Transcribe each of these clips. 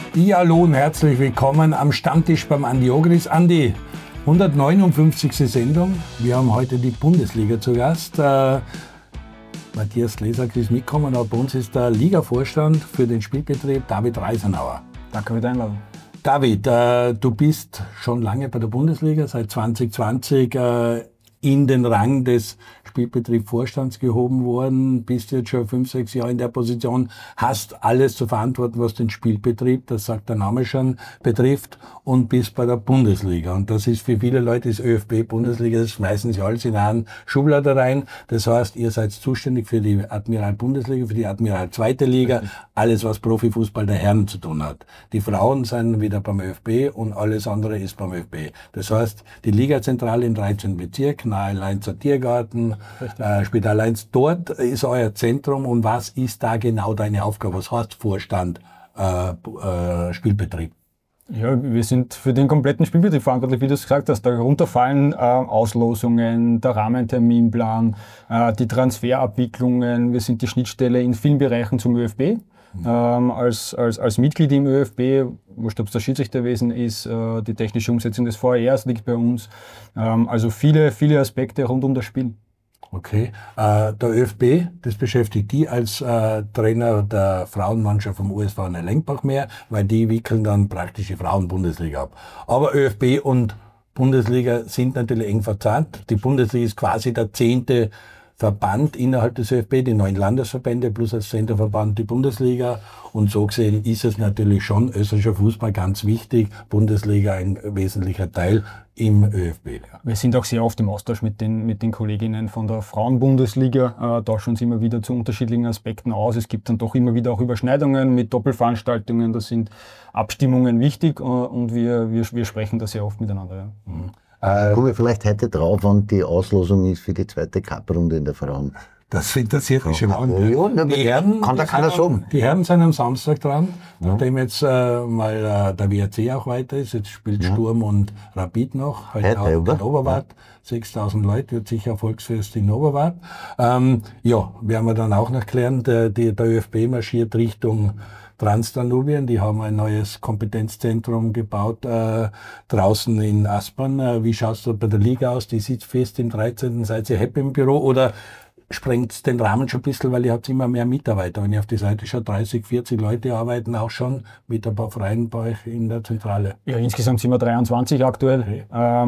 Ja, hallo und herzlich willkommen am Stammtisch beim Andi Ogris. Andi, 159. Sendung. Wir haben heute die Bundesliga zu Gast. Matthias Gläsack ist mitgekommen, aber bei uns ist der Ligavorstand für den Spielbetrieb David Reisenauer. Danke für die Einladung. David, du bist schon lange bei der Bundesliga, seit 2020 in den Rang des Spielbetriebsvorstands gehoben worden, bist jetzt schon 5, 6 Jahre in der Position, hast alles zu verantworten, was den Spielbetrieb, das sagt der Name schon, betrifft und bist bei der Bundesliga. Und das ist für viele Leute, das ÖFB-Bundesliga, das schmeißen sie alles in einen Schublade rein. Das heißt, ihr seid zuständig für die Admiral-Bundesliga, für die Admiral-Zweite Liga, alles, was Profifußball der Herren zu tun hat. Die Frauen sind wieder beim ÖFB und alles andere ist beim ÖFB. Das heißt, die Ligazentrale im 13. Bezirk, nahe Leinzer Tiergarten, Spital Leinz, dort ist euer Zentrum. Und was ist da genau deine Aufgabe? Was heißt Vorstand, Spielbetrieb? Ja, wir sind für den kompletten Spielbetrieb verantwortlich, wie du es gesagt hast. Darunter fallen Auslosungen, der Rahmenterminplan, die Transferabwicklungen. Wir sind die Schnittstelle in vielen Bereichen zum ÖFB. Als Mitglied im ÖFB, wurscht ob es das Schiedsrichterwesen ist, die technische Umsetzung des VARs liegt bei uns. Also viele Aspekte rund um das Spiel. Okay. Der ÖFB, das beschäftigt die als Trainer der Frauenmannschaft vom USV Lengbach mehr, weil die wickeln dann praktisch die Frauenbundesliga ab. Aber ÖFB und Bundesliga sind natürlich eng verzahnt. Die Bundesliga ist quasi der 10. Verband innerhalb des ÖFB, die 9 Landesverbände plus als 10. Verband die Bundesliga. Und so gesehen ist es natürlich schon österreichischer Fußball ganz wichtig, Bundesliga ein wesentlicher Teil im ÖFB. Wir sind auch sehr oft im Austausch mit den Kolleginnen von der Frauenbundesliga, tauschen uns immer wieder zu unterschiedlichen Aspekten aus. Es gibt dann doch immer wieder auch Überschneidungen mit Doppelveranstaltungen, da sind Abstimmungen wichtig und wir sprechen da sehr oft miteinander. Ja. Mhm. Kommen wir vielleicht heute drauf, wann die Auslosung ist für die zweite Cup-Runde in der Frauen. Das interessiert mich schon an. Ja, die Herren, kann da keiner sagen. Die Herren sind am Samstag dran, nachdem jetzt mal der WRC auch weiter ist. Jetzt spielt Sturm und Rapid noch. Heute auch in Oberwart. 6.000 Leute, wird sicher Volksfest in Oberwart. Werden wir dann auch noch klären. Der ÖFB marschiert Richtung Transdanubien, die haben ein neues Kompetenzzentrum gebaut draußen in Aspern. Wie schaut es dort bei der Liga aus? Die sitzt fest im 13. Seid ihr happy im Büro oder sprengt es den Rahmen schon ein bisschen, weil ihr habt immer mehr Mitarbeiter. Wenn ihr auf die Seite schaut, 30, 40 Leute arbeiten auch schon mit ein paar Freien bei euch in der Zentrale. Ja, insgesamt sind wir 23 aktuell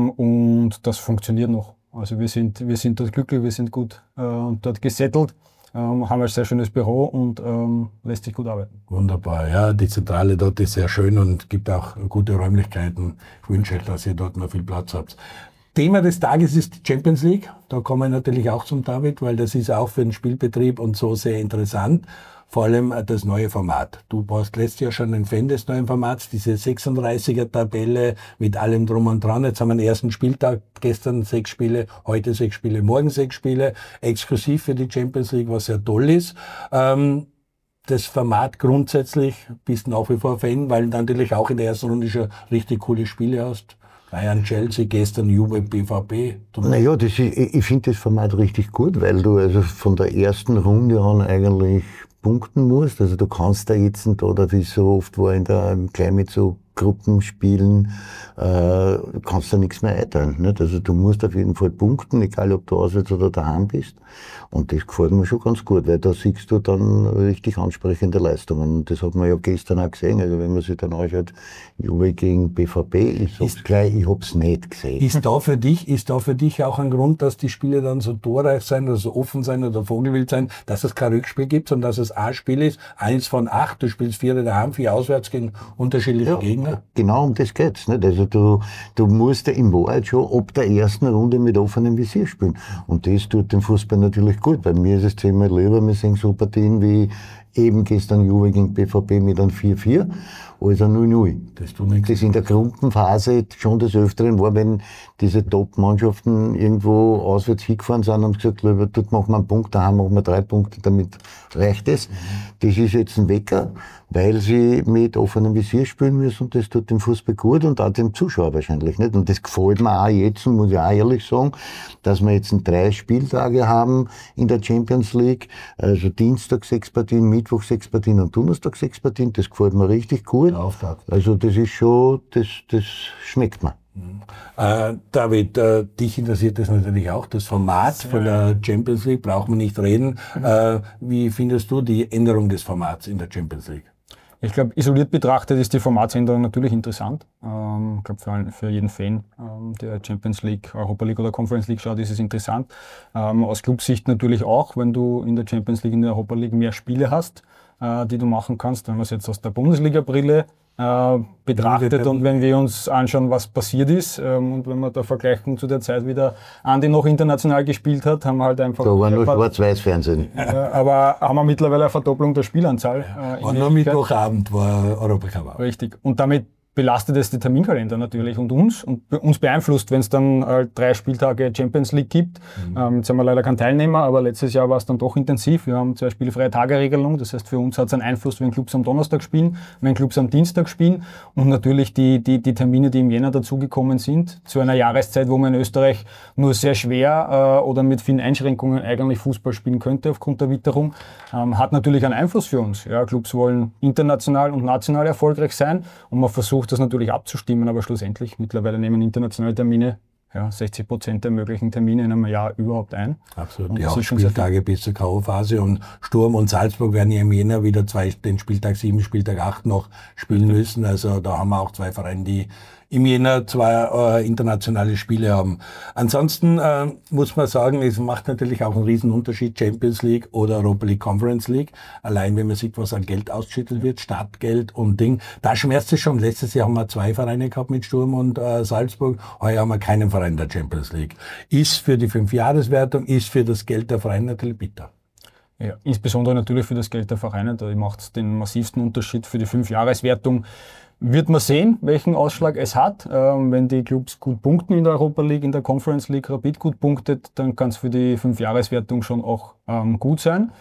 und das funktioniert noch. Also wir sind dort glücklich, wir sind gut dort gesettelt. Haben ein sehr schönes Büro und lässt sich gut arbeiten. Wunderbar, ja, die Zentrale dort ist sehr schön und gibt auch gute Räumlichkeiten. Ich wünsche euch, dass ihr dort noch viel Platz habt. Thema des Tages ist die Champions League. Da kommen wir natürlich auch zum David, weil das ist auch für den Spielbetrieb und so sehr interessant. Vor allem das neue Format. Du warst letztes Jahr schon ein Fan des neuen Formats, diese 36er-Tabelle mit allem drum und dran. Jetzt haben wir den ersten Spieltag, gestern 6 Spiele, heute 6 Spiele, morgen 6 Spiele, exklusiv für die Champions League, was sehr toll ist. Das Format grundsätzlich bist nach wie vor Fan, weil du natürlich auch in der ersten Runde schon richtig coole Spiele hast. Bayern, Chelsea, gestern Juve, BVB. Naja, ich finde das Format richtig gut, weil du also von der ersten Runde an eigentlich punkten musst. Also du kannst da jetzt, oder wie so oft war gleich mit so Gruppenspielen, kannst da nichts mehr einteilen. Nicht? Also du musst auf jeden Fall punkten, egal ob du auswärts oder daheim bist. Und das gefällt mir schon ganz gut, weil da siehst du dann richtig ansprechende Leistungen. Und das hat man ja gestern auch gesehen. Also wenn man sich dann anschaut, Juve gegen BVB, ich hab's nicht gesehen. Ist da für dich auch ein Grund, dass die Spiele dann so torreich sein oder so offen sein oder vogelwild sein, dass es kein Rückspiel gibt, sondern dass es ein Spiel ist, 1 von 8, du spielst 4 daheim, 4 auswärts gegen unterschiedliche Gegner? Genau um das geht's, nicht? Also du musst ja im Wahrheit schon ab der ersten Runde mit offenem Visier spielen. Und das tut dem Fußball natürlich gut. Bei mir ist es zehnmal lieber, wir sehen so Partien wie eben gestern Juve gegen BVB mit einem 4-4, als ein 0-0. Das in der Gruppenphase schon des Öfteren war, wenn diese Top-Mannschaften irgendwo auswärts hingefahren sind, haben sie gesagt, lieber, dort machen wir einen Punkt, daheim machen wir 3 Punkte, damit reicht es. Das ist jetzt ein Wecker, weil sie mit offenem Visier spielen müssen und das tut dem Fußball gut und auch dem Zuschauer wahrscheinlich nicht. Und das gefällt mir auch jetzt, muss ich auch ehrlich sagen, dass wir jetzt 3 Spieltage haben in der Champions League, also Dienstag 6 Partien, Mittwoch 6 Partien und Donnerstag 6 Partien, das gefällt mir richtig gut. Also das ist schon, das schmeckt mir. David, dich interessiert das natürlich auch, das Format von der Champions League, braucht man nicht reden. Wie findest du die Änderung des Formats in der Champions League? Ich glaube, isoliert betrachtet ist die Formatsänderung natürlich interessant. Ich glaube, für jeden Fan, der Champions League, Europa League oder Conference League schaut, ist es interessant. Aus Clubsicht natürlich auch, wenn du in der Champions League, in der Europa League mehr Spiele hast, die du machen kannst. Wenn man es jetzt aus der Bundesliga-Brille betrachtet und wenn wir uns anschauen, was passiert ist und wenn wir da vergleichen zu der Zeit, wie der Andi noch international gespielt hat, haben wir halt einfach... Da war nur Schwarz-Weiß-Fernsehen. Aber haben wir mittlerweile eine Verdopplung der Spielanzahl. Und nur Mittwochabend war Europacup. Richtig. Und damit belastet es die Terminkalender natürlich und uns beeinflusst, wenn es dann halt 3 Spieltage Champions League gibt. Jetzt haben wir leider keinen Teilnehmer, aber letztes Jahr war es dann doch intensiv. Wir haben 2 spielfreie Tage-Regelung, das heißt für uns hat es einen Einfluss, wenn Clubs am Donnerstag spielen, wenn Clubs am Dienstag spielen und natürlich die Termine, die im Jänner dazugekommen sind, zu einer Jahreszeit, wo man in Österreich nur sehr schwer oder mit vielen Einschränkungen eigentlich Fußball spielen könnte aufgrund der Witterung, hat natürlich einen Einfluss für uns. Ja, Clubs wollen international und national erfolgreich sein und man versucht das natürlich abzustimmen, aber schlussendlich mittlerweile nehmen internationale Termine 60% der möglichen Termine in einem Jahr überhaupt ein. Absolut, ja, auch Spieltage bis zur K.O.-Phase und Sturm und Salzburg werden ja im Jänner wieder den Spieltag 7, Spieltag 8 noch spielen müssen. Also da haben wir auch 2 Vereine, die im Jänner 2 internationale Spiele haben. Ansonsten muss man sagen, es macht natürlich auch einen riesen Unterschied, Champions League oder Europa League, Conference League. Allein wenn man sieht, was an Geld ausgeschüttet wird, Startgeld und Ding. Da schmerzt es schon. Letztes Jahr haben wir 2 Vereine gehabt mit Sturm und Salzburg. Heuer haben wir keinen Verein der Champions League. Ist für die 5-Jahreswertung, ist für das Geld der Vereine natürlich bitter. Ja, insbesondere natürlich für das Geld der Vereine. Da macht es den massivsten Unterschied für die 5-Jahreswertung. Wird man sehen, welchen Ausschlag es hat. Wenn die Clubs gut punkten in der Europa League, in der Conference League, Rapid gut punktet, dann kann es für die 5-Jahreswertung schon auch gut sein.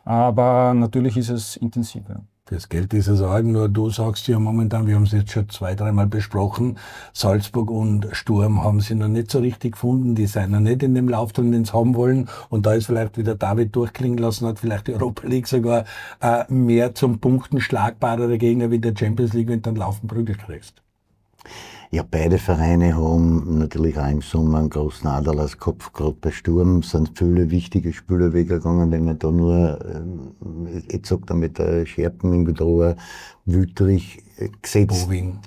Aber natürlich ist es intensiv. Ja. Das Geld ist es auch, nur du sagst ja momentan, wir haben es jetzt schon 2-3 Mal besprochen, Salzburg und Sturm haben sie noch nicht so richtig gefunden, die sind noch nicht in dem Lauf drin, den sie haben wollen und da ist vielleicht wieder David durchklingen lassen, hat vielleicht die Europa League sogar mehr zum Punkten schlagbarere Gegner wie der Champions League, wenn du dann laufend Brügel kriegst. Ja, beide Vereine haben natürlich auch im Sommer einen großen Aderlass gehabt. Gerade bei Sturm sind viele wichtige Spieler weggegangen, wenn man da nur, jetzt sagt er mit der Scherpen im Bedroher, Wüttrich gesetzt. Bowing.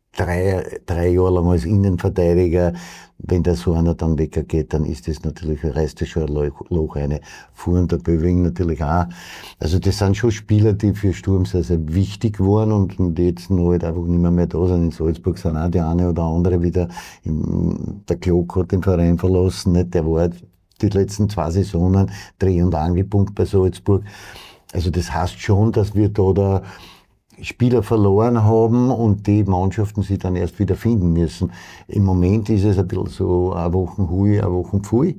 3 Jahre lang als Innenverteidiger. Wenn der so einer dann weggeht, dann ist das natürlich, reißt das schon ein Loch rein. Fuhren der Böwing natürlich auch. Also das sind schon Spieler, die für Sturm sehr, sehr wichtig waren und die jetzt noch halt einfach nicht mehr da sind. In Salzburg sind auch die eine oder andere wieder. Der Klok hat den Verein verlassen, nicht? Der war die letzten 2 Saisonen Dreh- und Angelpunkt bei Salzburg. Also das heißt schon, dass wir da Spieler verloren haben und die Mannschaften sich dann erst wieder finden müssen. Im Moment ist es ein bisschen so, eine Woche Hui, eine Woche Pfui.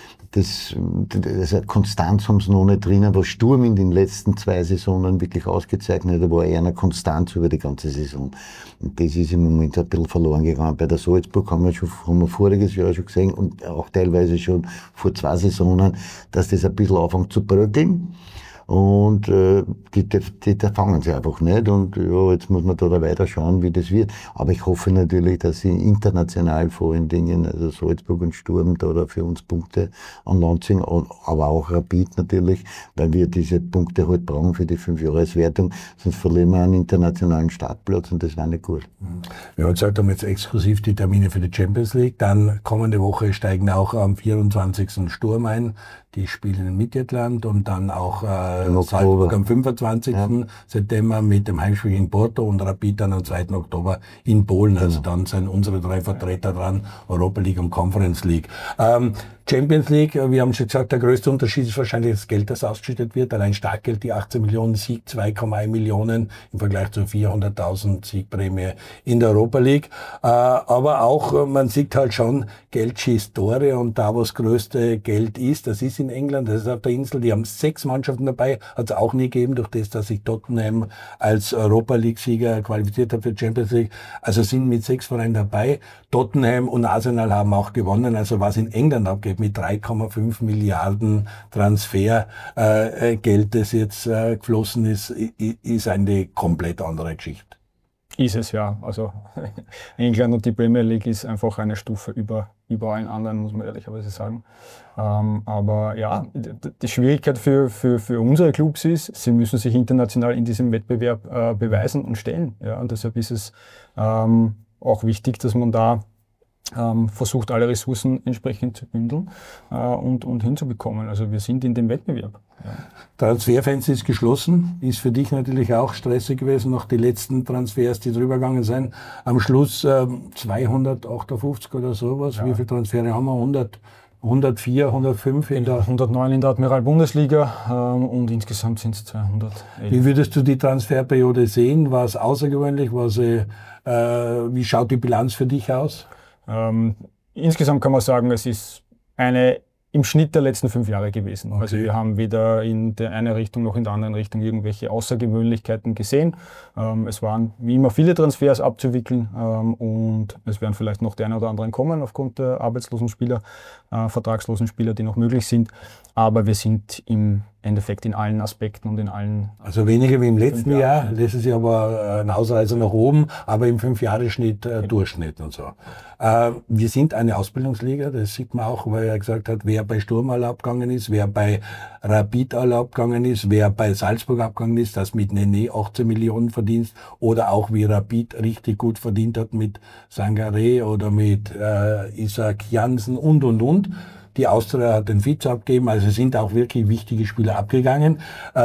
Konstanz haben sie noch nicht drinnen, was Sturm in den letzten 2 Saisonen wirklich ausgezeichnet hat, war eher eine Konstanz über die ganze Saison. Und das ist im Moment ein bisschen verloren gegangen. Bei der Salzburg haben wir voriges Jahr schon gesehen und auch teilweise schon vor 2 Saisonen, dass das ein bisschen anfängt zu bröckeln. Und die fangen sie einfach nicht und ja, jetzt muss man da weiter schauen, wie das wird. Aber ich hoffe natürlich, dass sie international vor allen Dingen, also Salzburg und Sturm, da für uns Punkte an Land sind, aber auch Rapid natürlich, weil wir diese Punkte halt brauchen für die 5-Jahreswertung, sonst verlieren wir einen internationalen Startplatz und das wäre nicht gut. Wir haben jetzt exklusiv die Termine für die Champions League, dann kommende Woche steigen auch am 24. Sturm ein. Die spielen in Midtjylland und dann auch Salzburg am 25. September mit dem Heimspiel in Porto und Rapid dann am 2. Oktober in Polen. Also dann sind unsere 3 Vertreter dran, Europa League und Conference League. Champions League, wir haben schon gesagt, der größte Unterschied ist wahrscheinlich das Geld, das ausgeschüttet wird. Allein Startgeld, die 18 Millionen, Sieg 2,1 Millionen im Vergleich zu 400.000 Siegprämie in der Europa League. Aber auch, man sieht halt schon, Geld schießt Tore und da, wo das größte Geld ist, das ist in England, das ist auf der Insel, die haben 6 Mannschaften dabei, hat es auch nie gegeben, durch das, dass sich Tottenham als Europa League-Sieger qualifiziert hat für Champions League. Also sind mit 6 Vereinen dabei. Tottenham und Arsenal haben auch gewonnen, also was in England abgeht, Österreich mit 3,5 Milliarden Transfergeld, das jetzt geflossen ist eine komplett andere Geschichte. Ist es ja. Also England und die Premier League ist einfach eine Stufe über allen anderen, muss man ehrlicherweise sagen. Aber ja, die Schwierigkeit für unsere Clubs ist, sie müssen sich international in diesem Wettbewerb beweisen und stellen. Ja, und deshalb ist es auch wichtig, dass man da versucht, alle Ressourcen entsprechend zu bündeln und hinzubekommen. Also wir sind in dem Wettbewerb. Ja. Transferfenster ist geschlossen, ist für dich natürlich auch stressig gewesen, noch die letzten Transfers, die drüber gegangen sind. Am Schluss 258 oder sowas. Ja. Wie viele Transfere haben wir? 104, 105 in der 109 in der Admiral-Bundesliga und insgesamt sind es 200. Wie würdest du die Transferperiode sehen? War es außergewöhnlich? Wie schaut die Bilanz für dich aus? Insgesamt kann man sagen, es ist eine im Schnitt der letzten 5 Jahre gewesen. Okay. Also wir haben weder in der einen Richtung noch in der anderen Richtung irgendwelche Außergewöhnlichkeiten gesehen. Es waren wie immer viele Transfers abzuwickeln und es werden vielleicht noch der eine oder anderen kommen aufgrund der arbeitslosen Spieler, vertragslosen Spieler, die noch möglich sind. Aber wir sind im Endeffekt in allen Aspekten und in allen... Also weniger wie im letzten Jahr. Letztes Jahr war ein Ausreißer nach oben, aber im 5-Jahres-Schnitt Durchschnitt und so. Wir sind eine Ausbildungsliga, das sieht man auch, weil er gesagt hat, wer bei Sturm alle abgegangen ist, wer bei Rapid alle abgegangen ist, wer bei Salzburg abgegangen ist, das mit Nene 18 Millionen verdient oder auch wie Rapid richtig gut verdient hat mit Sangaré oder mit Isaac Jansen und. Die Austria hat den Vize abgegeben, also sind auch wirklich wichtige Spieler abgegangen.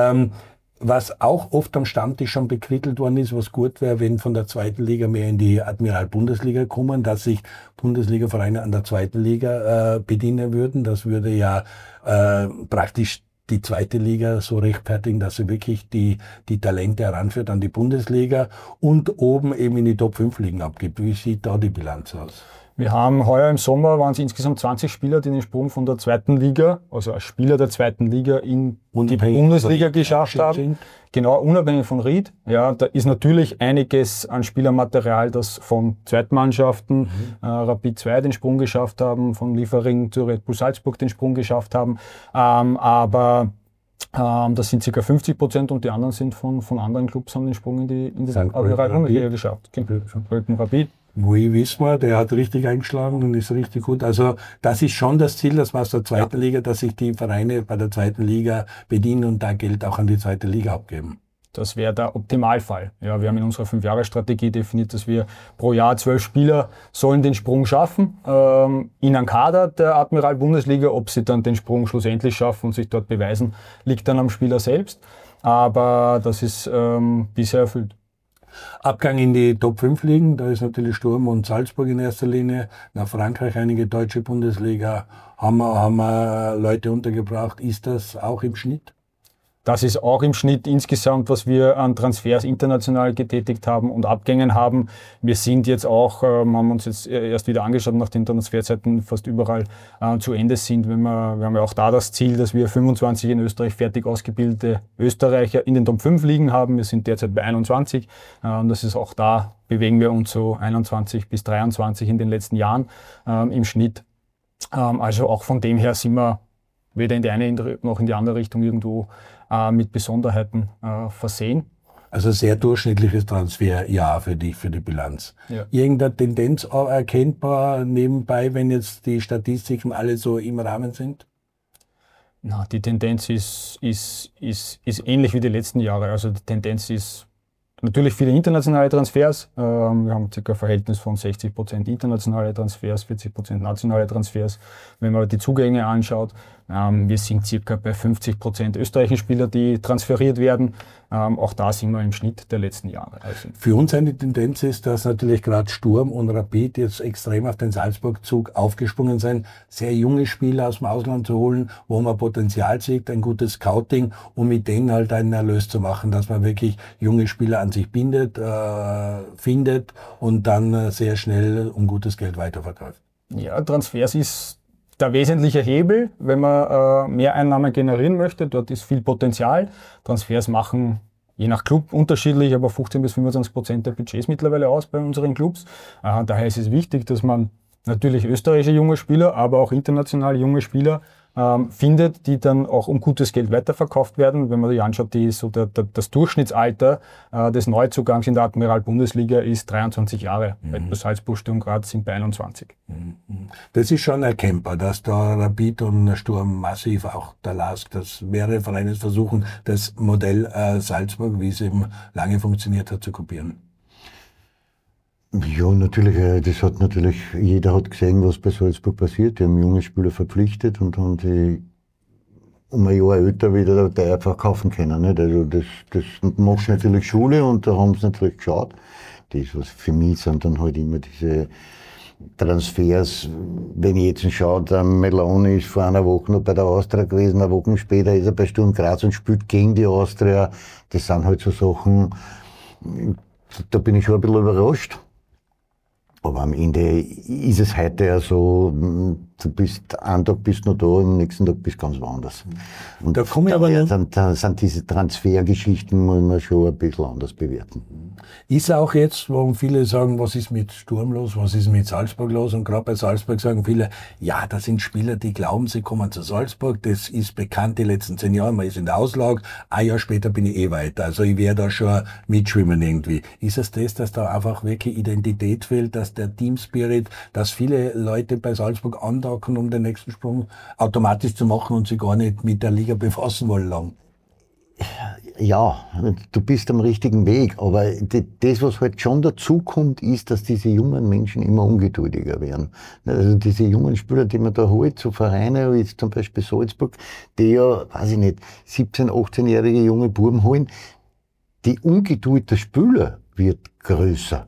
Was auch oft am Stammtisch schon bekrittelt worden ist, was gut wäre, wenn von der zweiten Liga mehr in die Admiral-Bundesliga kommen, dass sich Bundesliga-Vereine an der zweiten Liga bedienen würden. Das würde ja praktisch die zweite Liga so rechtfertigen, dass sie wirklich die Talente heranführt an die Bundesliga und oben eben in die Top 5 Ligen abgibt. Wie sieht da die Bilanz aus? Wir haben heuer im Sommer waren es insgesamt 20 Spieler, die den Sprung von der zweiten Liga, also als Spieler der zweiten Liga in die Bundesliga geschafft haben. Genau, unabhängig von Ried. Ja, da ist natürlich einiges an Spielermaterial, das von Zweitmannschaften, Rapid 2 den Sprung geschafft haben, von Liefering zu Red Bull Salzburg den Sprung geschafft haben. Aber das sind ca. 50% und die anderen sind von anderen Clubs, haben den Sprung in die Bundesliga geschafft. Rapid. Mui wissen wir, der hat richtig eingeschlagen und ist richtig gut. Also das ist schon das Ziel, das war aus der zweiten Liga, dass sich die Vereine bei der zweiten Liga bedienen und da Geld auch an die zweite Liga abgeben. Das wäre der Optimalfall. Ja, wir haben in unserer 5-Jahres-Strategie definiert, dass wir pro Jahr 12 Spieler sollen den Sprung schaffen in einen Kader der Admiral-Bundesliga. Ob sie dann den Sprung schlussendlich schaffen und sich dort beweisen, liegt dann am Spieler selbst. Aber das ist bisher erfüllt. Abgang in die Top 5 Ligen, da ist natürlich Sturm und Salzburg in erster Linie. Nach Frankreich einige deutsche Bundesliga haben wir Leute untergebracht. Ist das auch im Schnitt? Das ist auch im Schnitt insgesamt, was wir an Transfers international getätigt haben und Abgängen haben. Wir sind jetzt auch, haben uns jetzt erst wieder angeschaut, nachdem Transferzeiten fast überall zu Ende sind. Wir haben ja auch da das Ziel, dass wir 25 in Österreich fertig ausgebildete Österreicher in den Top 5 Ligen haben. Wir sind derzeit bei 21. Das ist auch da, bewegen wir uns so 21 bis 23 in den letzten Jahren im Schnitt. Also auch von dem her sind wir weder in die eine noch in die andere Richtung irgendwo mit Besonderheiten versehen. Also sehr durchschnittliches Transferjahr für dich, für die Bilanz. Ja. Irgendeine Tendenz erkennbar nebenbei, wenn jetzt die Statistiken alle so im Rahmen sind? Na, die Tendenz ist ähnlich wie die letzten Jahre. Also die Tendenz ist natürlich viele internationale Transfers. Wir haben circa ein Verhältnis von 60% internationale Transfers, 40% nationale Transfers. Wenn man die Zugänge anschaut, wir sind circa bei 50% österreichischen Spieler, die transferiert werden. Auch da sind wir im Schnitt der letzten Jahre. Also für uns eine Tendenz ist, dass natürlich gerade Sturm und Rapid jetzt extrem auf den Salzburg-Zug aufgesprungen sind, sehr junge Spieler aus dem Ausland zu holen, wo man Potenzial sieht, ein gutes Scouting, um mit denen halt einen Erlös zu machen, dass man wirklich junge Spieler an sich bindet, findet und dann sehr schnell um gutes Geld weiterverkauft. Ja, Transfers ist der wesentliche Hebel, wenn man Mehreinnahmen generieren möchte. Dort ist viel Potenzial. Transfers machen je nach Club unterschiedlich, aber 15 bis 25% der Budgets mittlerweile aus bei unseren Clubs. Daher ist es wichtig, dass man natürlich österreichische junge Spieler, aber auch international junge Spieler findet, die dann auch um gutes Geld weiterverkauft werden. Wenn man sich anschaut, das Durchschnittsalter des Neuzugangs in der Admiral-Bundesliga ist 23 Jahre. Bei Salzburg, Sturm Graz sind bei 21. Das ist schon erkennbar, dass da Rapid und Sturm massiv, auch der LASK, dass mehrere Vereine versuchen, das Modell Salzburg, wie es eben lange funktioniert hat, zu kopieren. Ja, natürlich, jeder hat gesehen, was bei Salzburg passiert. Die haben junge Spieler verpflichtet und haben sie um ein Jahr älter wieder teuer verkaufen können. Nicht? Also das macht natürlich Schule und da haben sie natürlich geschaut. Das, was für mich sind dann halt immer diese Transfers. Wenn ich jetzt schaue, der Meloni ist vor einer Woche noch bei der Austria gewesen, eine Woche später ist er bei Sturm Graz und spielt gegen die Austria. Das sind halt so Sachen, da bin ich schon ein bisschen überrascht. Aber am Ende ist es heute ja so, einen Tag bist du noch da, am nächsten Tag bist du ganz woanders. Und da komme ich aber dann sind diese Transfergeschichten, muss man schon ein bisschen anders bewerten. Ist auch jetzt, wo viele sagen, was ist mit Sturm los, was ist mit Salzburg los? Und gerade bei Salzburg sagen viele, ja, das sind Spieler, die glauben, sie kommen zu Salzburg. Das ist bekannt die letzten 10 Jahre, man ist in der Auslage, ein Jahr später bin ich weiter. Also ich werde da schon mitschwimmen irgendwie. Ist es das, dass da einfach wirklich Identität fehlt, dass der Team Spirit, dass viele Leute bei Salzburg andocken, um den nächsten Sprung automatisch zu machen und sich gar nicht mit der Liga befassen wollen lang? Ja, du bist am richtigen Weg, aber das, was halt schon dazukommt, ist, dass diese jungen Menschen immer ungeduldiger werden. Also diese jungen Spieler, die man da holt, so Vereine wie zum Beispiel Salzburg, die ja, weiß ich nicht, 17-, 18-jährige junge Buben holen, die Ungeduld der Spieler wird größer.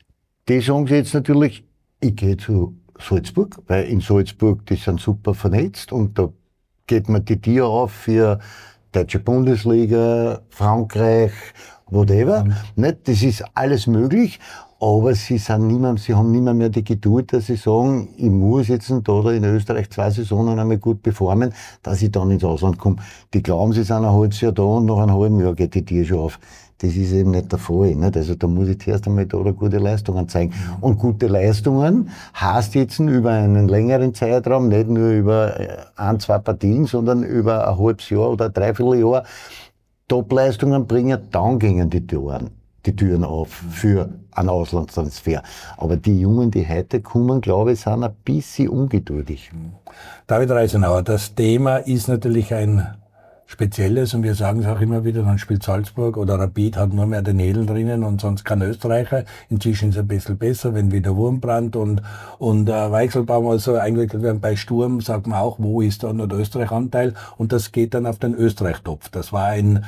Die sagen sie jetzt natürlich, ich gehe zu Salzburg, weil in Salzburg, die sind super vernetzt und da geht man die Tür auf für Deutsche Bundesliga, Frankreich, whatever. Nicht? Das ist alles möglich, aber sie haben nicht mehr die Geduld, dass sie sagen, ich muss jetzt da in Österreich 2 Saisonen einmal gut performen, dass ich dann ins Ausland komme. Die glauben, sie sind ein halbes Jahr da und nach einem halben Jahr geht die Tür schon auf. Das ist eben nicht der Fall. Nicht? Also da muss ich zuerst einmal da gute Leistungen zeigen. Und gute Leistungen heißt jetzt über einen längeren Zeitraum, nicht nur über 1, 2 Partien, sondern über ein halbes Jahr oder ein Dreivierteljahr. Top-Leistungen bringen, dann gingen die Türen auf für einen Auslandstransfer. Aber die Jungen, die heute kommen, glaube ich, sind ein bisschen ungeduldig. David Reisenauer, das Thema ist natürlich ein Spezielles und wir sagen es auch immer wieder, dann spielt Salzburg oder Rapid hat nur mehr den Hedel drinnen und sonst kein Österreicher. Inzwischen ist es ein bisschen besser, wenn wieder Wurmbrand und Weichselbaum also eingewickelt werden. Bei Sturm sagt man auch, wo ist da noch der Österreich-Anteil und das geht dann auf den Österreich-Topf. Das war ein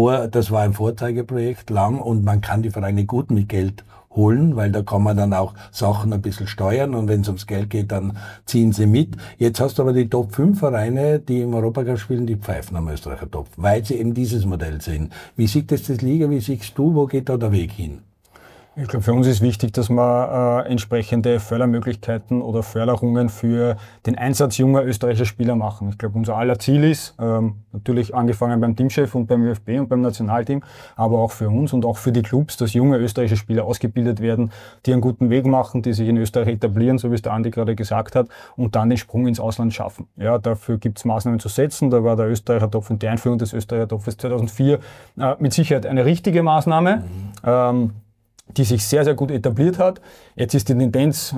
Vorzeigeprojekt lang und man kann die Vereine gut mit Geld holen, weil da kann man dann auch Sachen ein bisschen steuern und wenn es ums Geld geht, dann ziehen sie mit. Jetzt hast du aber die Top 5 Vereine, die im Europacup spielen, die pfeifen am Österreicher Topf, weil sie eben dieses Modell sehen. Wie sieht das Liga, wie siehst du, wo geht da der Weg hin? Ich glaube, für uns ist wichtig, dass wir entsprechende Fördermöglichkeiten oder Förderungen für den Einsatz junger österreichischer Spieler machen. Ich glaube, unser aller Ziel ist, natürlich angefangen beim Teamchef und beim ÖFB und beim Nationalteam, aber auch für uns und auch für die Clubs, dass junge österreichische Spieler ausgebildet werden, die einen guten Weg machen, die sich in Österreich etablieren, so wie es der Andi gerade gesagt hat, und dann den Sprung ins Ausland schaffen. Ja, dafür gibt es Maßnahmen zu setzen. Da war der Österreicher Topf und die Einführung des Österreicher Topfes 2004 mit Sicherheit eine richtige Maßnahme. Die sich sehr, sehr gut etabliert hat. Jetzt ist die Tendenz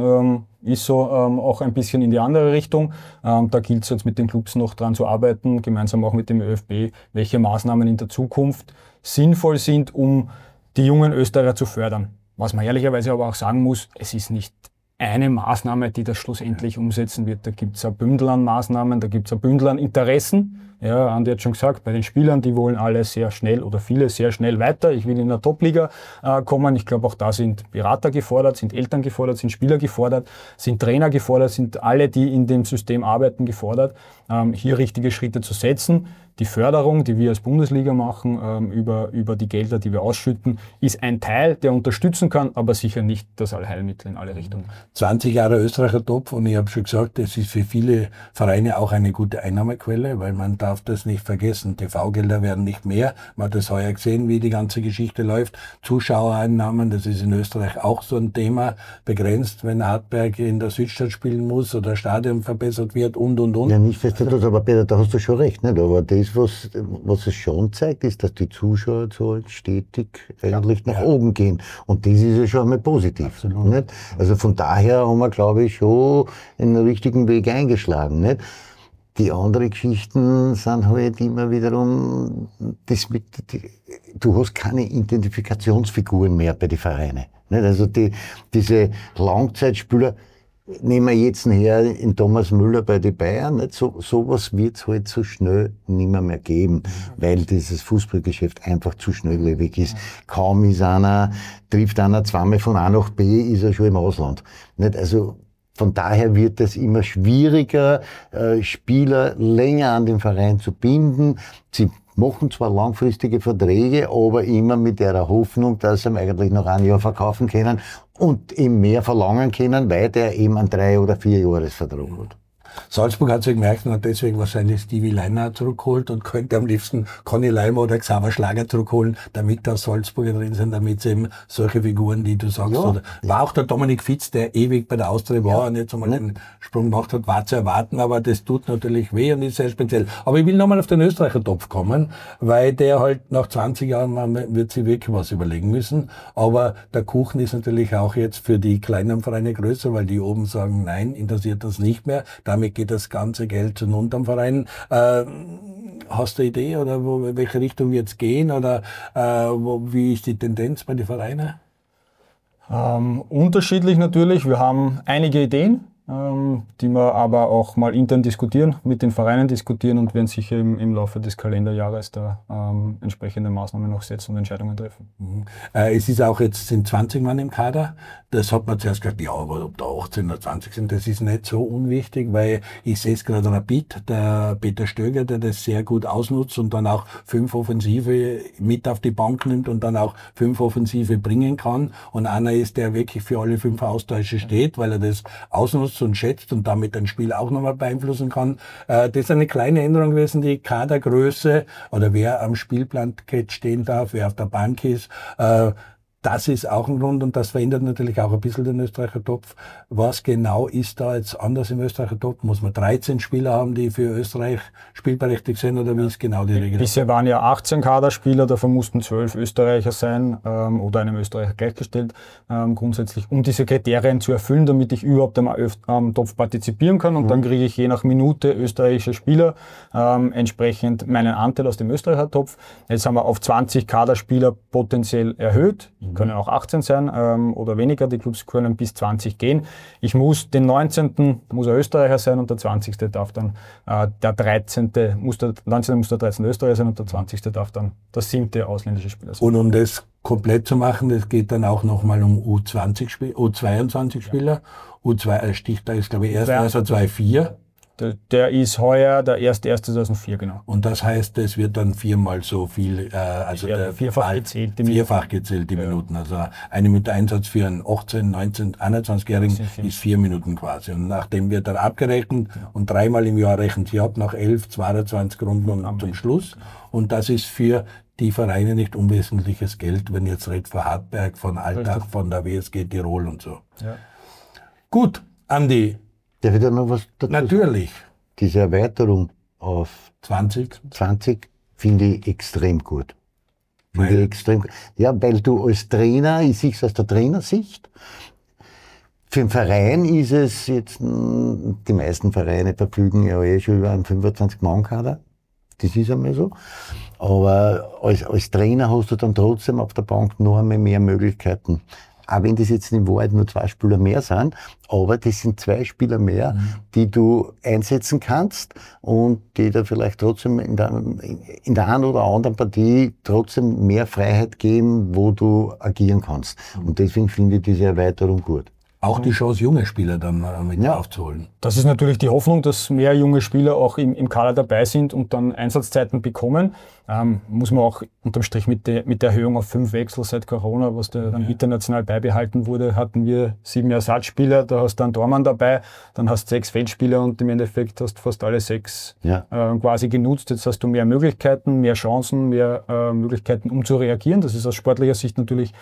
auch ein bisschen in die andere Richtung. Da gilt es jetzt mit den Clubs noch dran zu arbeiten, gemeinsam auch mit dem ÖFB, welche Maßnahmen in der Zukunft sinnvoll sind, um die jungen Österreicher zu fördern. Was man ehrlicherweise aber auch sagen muss, es ist nicht eine Maßnahme, die das schlussendlich umsetzen wird. Da gibt es ein Bündel an Maßnahmen, da gibt es ein Bündel an Interessen. Ja, Andi hat schon gesagt, bei den Spielern, die wollen alle sehr schnell oder viele sehr schnell weiter. Ich will in der Top-Liga kommen. Ich glaube, auch da sind Berater gefordert, sind Eltern gefordert, sind Spieler gefordert, sind Trainer gefordert, sind alle, die in dem System arbeiten, gefordert, hier richtige Schritte zu setzen. Die Förderung, die wir als Bundesliga machen, über die Gelder, die wir ausschütten, ist ein Teil, der unterstützen kann, aber sicher nicht das Allheilmittel in alle Richtungen. 20 Jahre Österreicher Topf und ich habe schon gesagt, das ist für viele Vereine auch eine gute Einnahmequelle, weil man darf das nicht vergessen. TV-Gelder werden nicht mehr. Man hat das heuer gesehen, wie die ganze Geschichte läuft. Zuschauereinnahmen, das ist in Österreich auch so ein Thema, begrenzt, wenn Hartberg in der Südstadt spielen muss oder Stadion verbessert wird und. Ja, nicht festgestellt, aber Peter, da hast du schon recht, nicht? Aber das, was es schon zeigt, ist, dass die Zuschauerzahlen stetig eigentlich nach oben gehen. Und das ist ja schon einmal positiv. Nicht? Also von daher haben wir, glaube ich, schon den richtigen Weg eingeschlagen. Nicht? Die anderen Geschichten sind halt immer wiederum, du hast keine Identifikationsfiguren mehr bei den Vereinen. Nicht? Also diese Langzeitspieler, nehmen wir jetzt her in Thomas Müller bei den Bayern, nicht? Sowas wird es halt so schnell nimmer mehr geben, weil dieses Fußballgeschäft einfach zu schnelllebig ist. Kaum trifft einer zweimal von A nach B, ist er schon im Ausland. Nicht? Also von daher wird es immer schwieriger, Spieler länger an den Verein zu binden. Sie machen zwar langfristige Verträge, aber immer mit der Hoffnung, dass sie eigentlich noch ein Jahr verkaufen können und eben mehr verlangen können, weil der eben einen 3- oder 4-Jahres-Vertrag hat. Salzburg hat sich gemerkt und hat deswegen wahrscheinlich Stevie Leiner zurückgeholt und könnte am liebsten Conny Leimer oder Xaver Schlager zurückholen, damit da Salzburger drin sind, damit sie eben solche Figuren, die du sagst, oder war auch der Dominik Fitz, der ewig bei der Austria war und jetzt einmal den Sprung gemacht hat, war zu erwarten, aber das tut natürlich weh und ist sehr speziell. Aber ich will nochmal auf den Österreicher Topf kommen, weil der halt nach 20 Jahren, man wird sich wirklich was überlegen müssen, aber der Kuchen ist natürlich auch jetzt für die kleinen Vereine größer, weil die oben sagen, nein, interessiert das nicht mehr, damit geht das ganze Geld zu den unteren Vereinen. Hast du eine Idee oder welche Richtung wird es gehen oder wie ist die Tendenz bei den Vereinen? Unterschiedlich natürlich. Wir haben einige Ideen, die wir aber auch mal intern diskutieren, mit den Vereinen diskutieren und werden sicher im Laufe des Kalenderjahres da entsprechende Maßnahmen noch setzen und Entscheidungen treffen. Es ist auch jetzt, sind 20 Mann im Kader. Das hat man zuerst gesagt, ja, aber ob da 18 oder 20 sind, das ist nicht so unwichtig, weil ich sehe es gerade Rapid, der Peter Stöger, der das sehr gut ausnutzt und dann auch 5 Offensive mit auf die Bank nimmt und dann auch 5 Offensive bringen kann. Und einer ist, der wirklich für alle 5 Austausche steht, weil er das ausnutzt und schätzt und damit ein Spiel auch nochmal beeinflussen kann. Das ist eine kleine Änderung gewesen, die Kadergröße oder wer am Spielplan stehen darf, wer auf der Bank ist. Das ist auch ein Grund und das verändert natürlich auch ein bisschen den Österreicher Topf. Was genau ist da jetzt anders im Österreicher Topf? Muss man 13 Spieler haben, die für Österreich spielberechtigt sind oder wie ist genau die Regel? Bisher waren ja 18 Kaderspieler, davon mussten 12 Österreicher sein oder einem Österreicher gleichgestellt grundsätzlich, um diese Kriterien zu erfüllen, damit ich überhaupt am Topf partizipieren kann und dann kriege ich je nach Minute österreichische Spieler entsprechend meinen Anteil aus dem Österreicher Topf. Jetzt haben wir auf 20 Kaderspieler potenziell erhöht. Können auch 18 sein oder weniger. Die Clubs können bis 20 gehen. Ich muss den 19. muss ein Österreicher sein und der 20. darf dann der 19. muss der 13. Österreicher sein und der 20. darf dann der 7. ausländische Spieler sein. Und um das komplett zu machen, das geht dann auch nochmal um U22 Spieler. U2 Stichtag ist glaube ich erst 2004. Der ist heuer der 1.1.2004, genau. Und das heißt, es wird dann 4-mal so viel, also ja, vierfach gezählt die Minuten. Also eine Minute Einsatz für einen 18, 19, 21-Jährigen ist 4 Minuten quasi. Und nachdem wird dann abgerechnet und 3-mal im Jahr rechnen sie ab, nach 11, 22 Runden zum Schluss. Und das ist für die Vereine nicht unwesentliches Geld, wenn jetzt redet von Hartberg, von Altach, von der WSG Tirol und so. Ja. Gut, Andi. Darf ich da noch was dazu sagen? Natürlich. Diese Erweiterung auf 20 finde ich extrem gut. Ja, weil du als Trainer, ich sehe es aus der Trainersicht, für den Verein ist es jetzt, die meisten Vereine verfügen ja schon über einen 25-Mann-Kader. Das ist einmal so. Aber als Trainer hast du dann trotzdem auf der Bank noch einmal mehr Möglichkeiten. Auch wenn das jetzt in Wahrheit nur 2 Spieler mehr sind, aber das sind 2 Spieler mehr, die du einsetzen kannst und die da vielleicht trotzdem in der einen oder anderen Partie trotzdem mehr Freiheit geben, wo du agieren kannst. Und deswegen finde ich diese Erweiterung gut. Auch die Chance, junge Spieler dann mit aufzuholen. Das ist natürlich die Hoffnung, dass mehr junge Spieler auch im Kader dabei sind und dann Einsatzzeiten bekommen. Muss man auch unterm Strich mit der Erhöhung auf 5 Wechsel seit Corona, was dann international beibehalten wurde, hatten wir 7 Ersatzspieler, da hast du einen Tormann dabei, dann hast du 6 Feldspieler und im Endeffekt hast du fast alle 6 quasi genutzt. Jetzt hast du mehr Möglichkeiten, mehr Chancen, mehr Möglichkeiten, um zu reagieren. Das ist aus sportlicher Sicht natürlich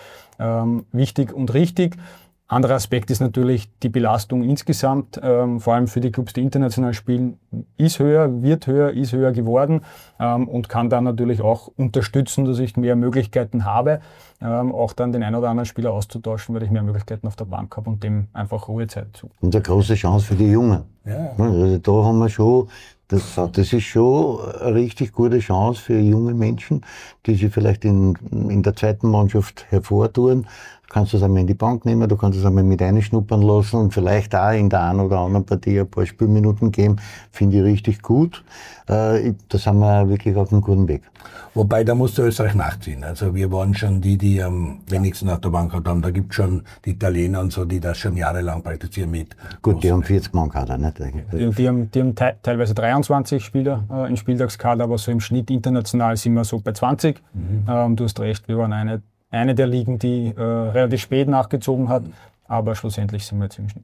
wichtig und richtig. Anderer Aspekt ist natürlich die Belastung insgesamt, vor allem für die Clubs, die international spielen, ist höher, wird höher, ist höher geworden und kann dann natürlich auch unterstützen, dass ich mehr Möglichkeiten habe, auch dann den einen oder anderen Spieler auszutauschen, weil ich mehr Möglichkeiten auf der Bank habe und dem einfach Ruhezeit zu. Und eine große Chance für die Jungen. Ja. Also da haben wir schon, das ist schon eine richtig gute Chance für junge Menschen, die sich vielleicht in der zweiten Mannschaft hervortun. Du kannst das einmal in die Bank nehmen, du kannst es einmal mit einschnuppern lassen und vielleicht auch in der einen oder anderen Partie ein paar Spielminuten geben. Finde ich richtig gut. Da sind wir wirklich auf einem guten Weg. Wobei, da musste Österreich nachziehen. Also wir waren schon die am wenigsten auf der Bank haben. Da gibt es schon die Italiener und so, die das schon jahrelang praktizieren mit. Gut, die haben 40 Mann Kader, nicht? Die haben teilweise 23 Spieler im Spieltagskader, aber so im Schnitt international sind wir so bei 20. Du hast recht, wir waren eine der Ligen, die relativ spät nachgezogen hat, aber schlussendlich sind wir jetzt im Schnitt.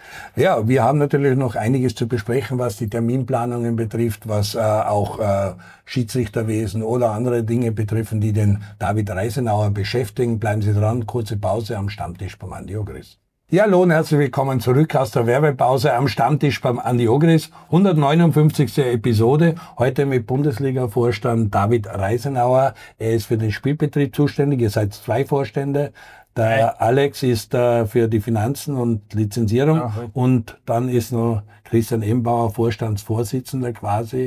Ja, wir haben natürlich noch einiges zu besprechen, was die Terminplanungen betrifft, was auch Schiedsrichterwesen oder andere Dinge betreffen, die den David Reisenauer beschäftigen. Bleiben Sie dran, kurze Pause am Stammtisch beim Andi Ogris. Ja, hallo und herzlich willkommen zurück aus der Werbepause am Stammtisch beim Andi Ogris. 159. Episode, heute mit Bundesliga-Vorstand David Reisenauer. Er ist für den Spielbetrieb zuständig, ihr seid 2 Vorstände. Der Alex ist für die Finanzen und Lizenzierung und dann ist noch Christian Embauer, Vorstandsvorsitzender quasi.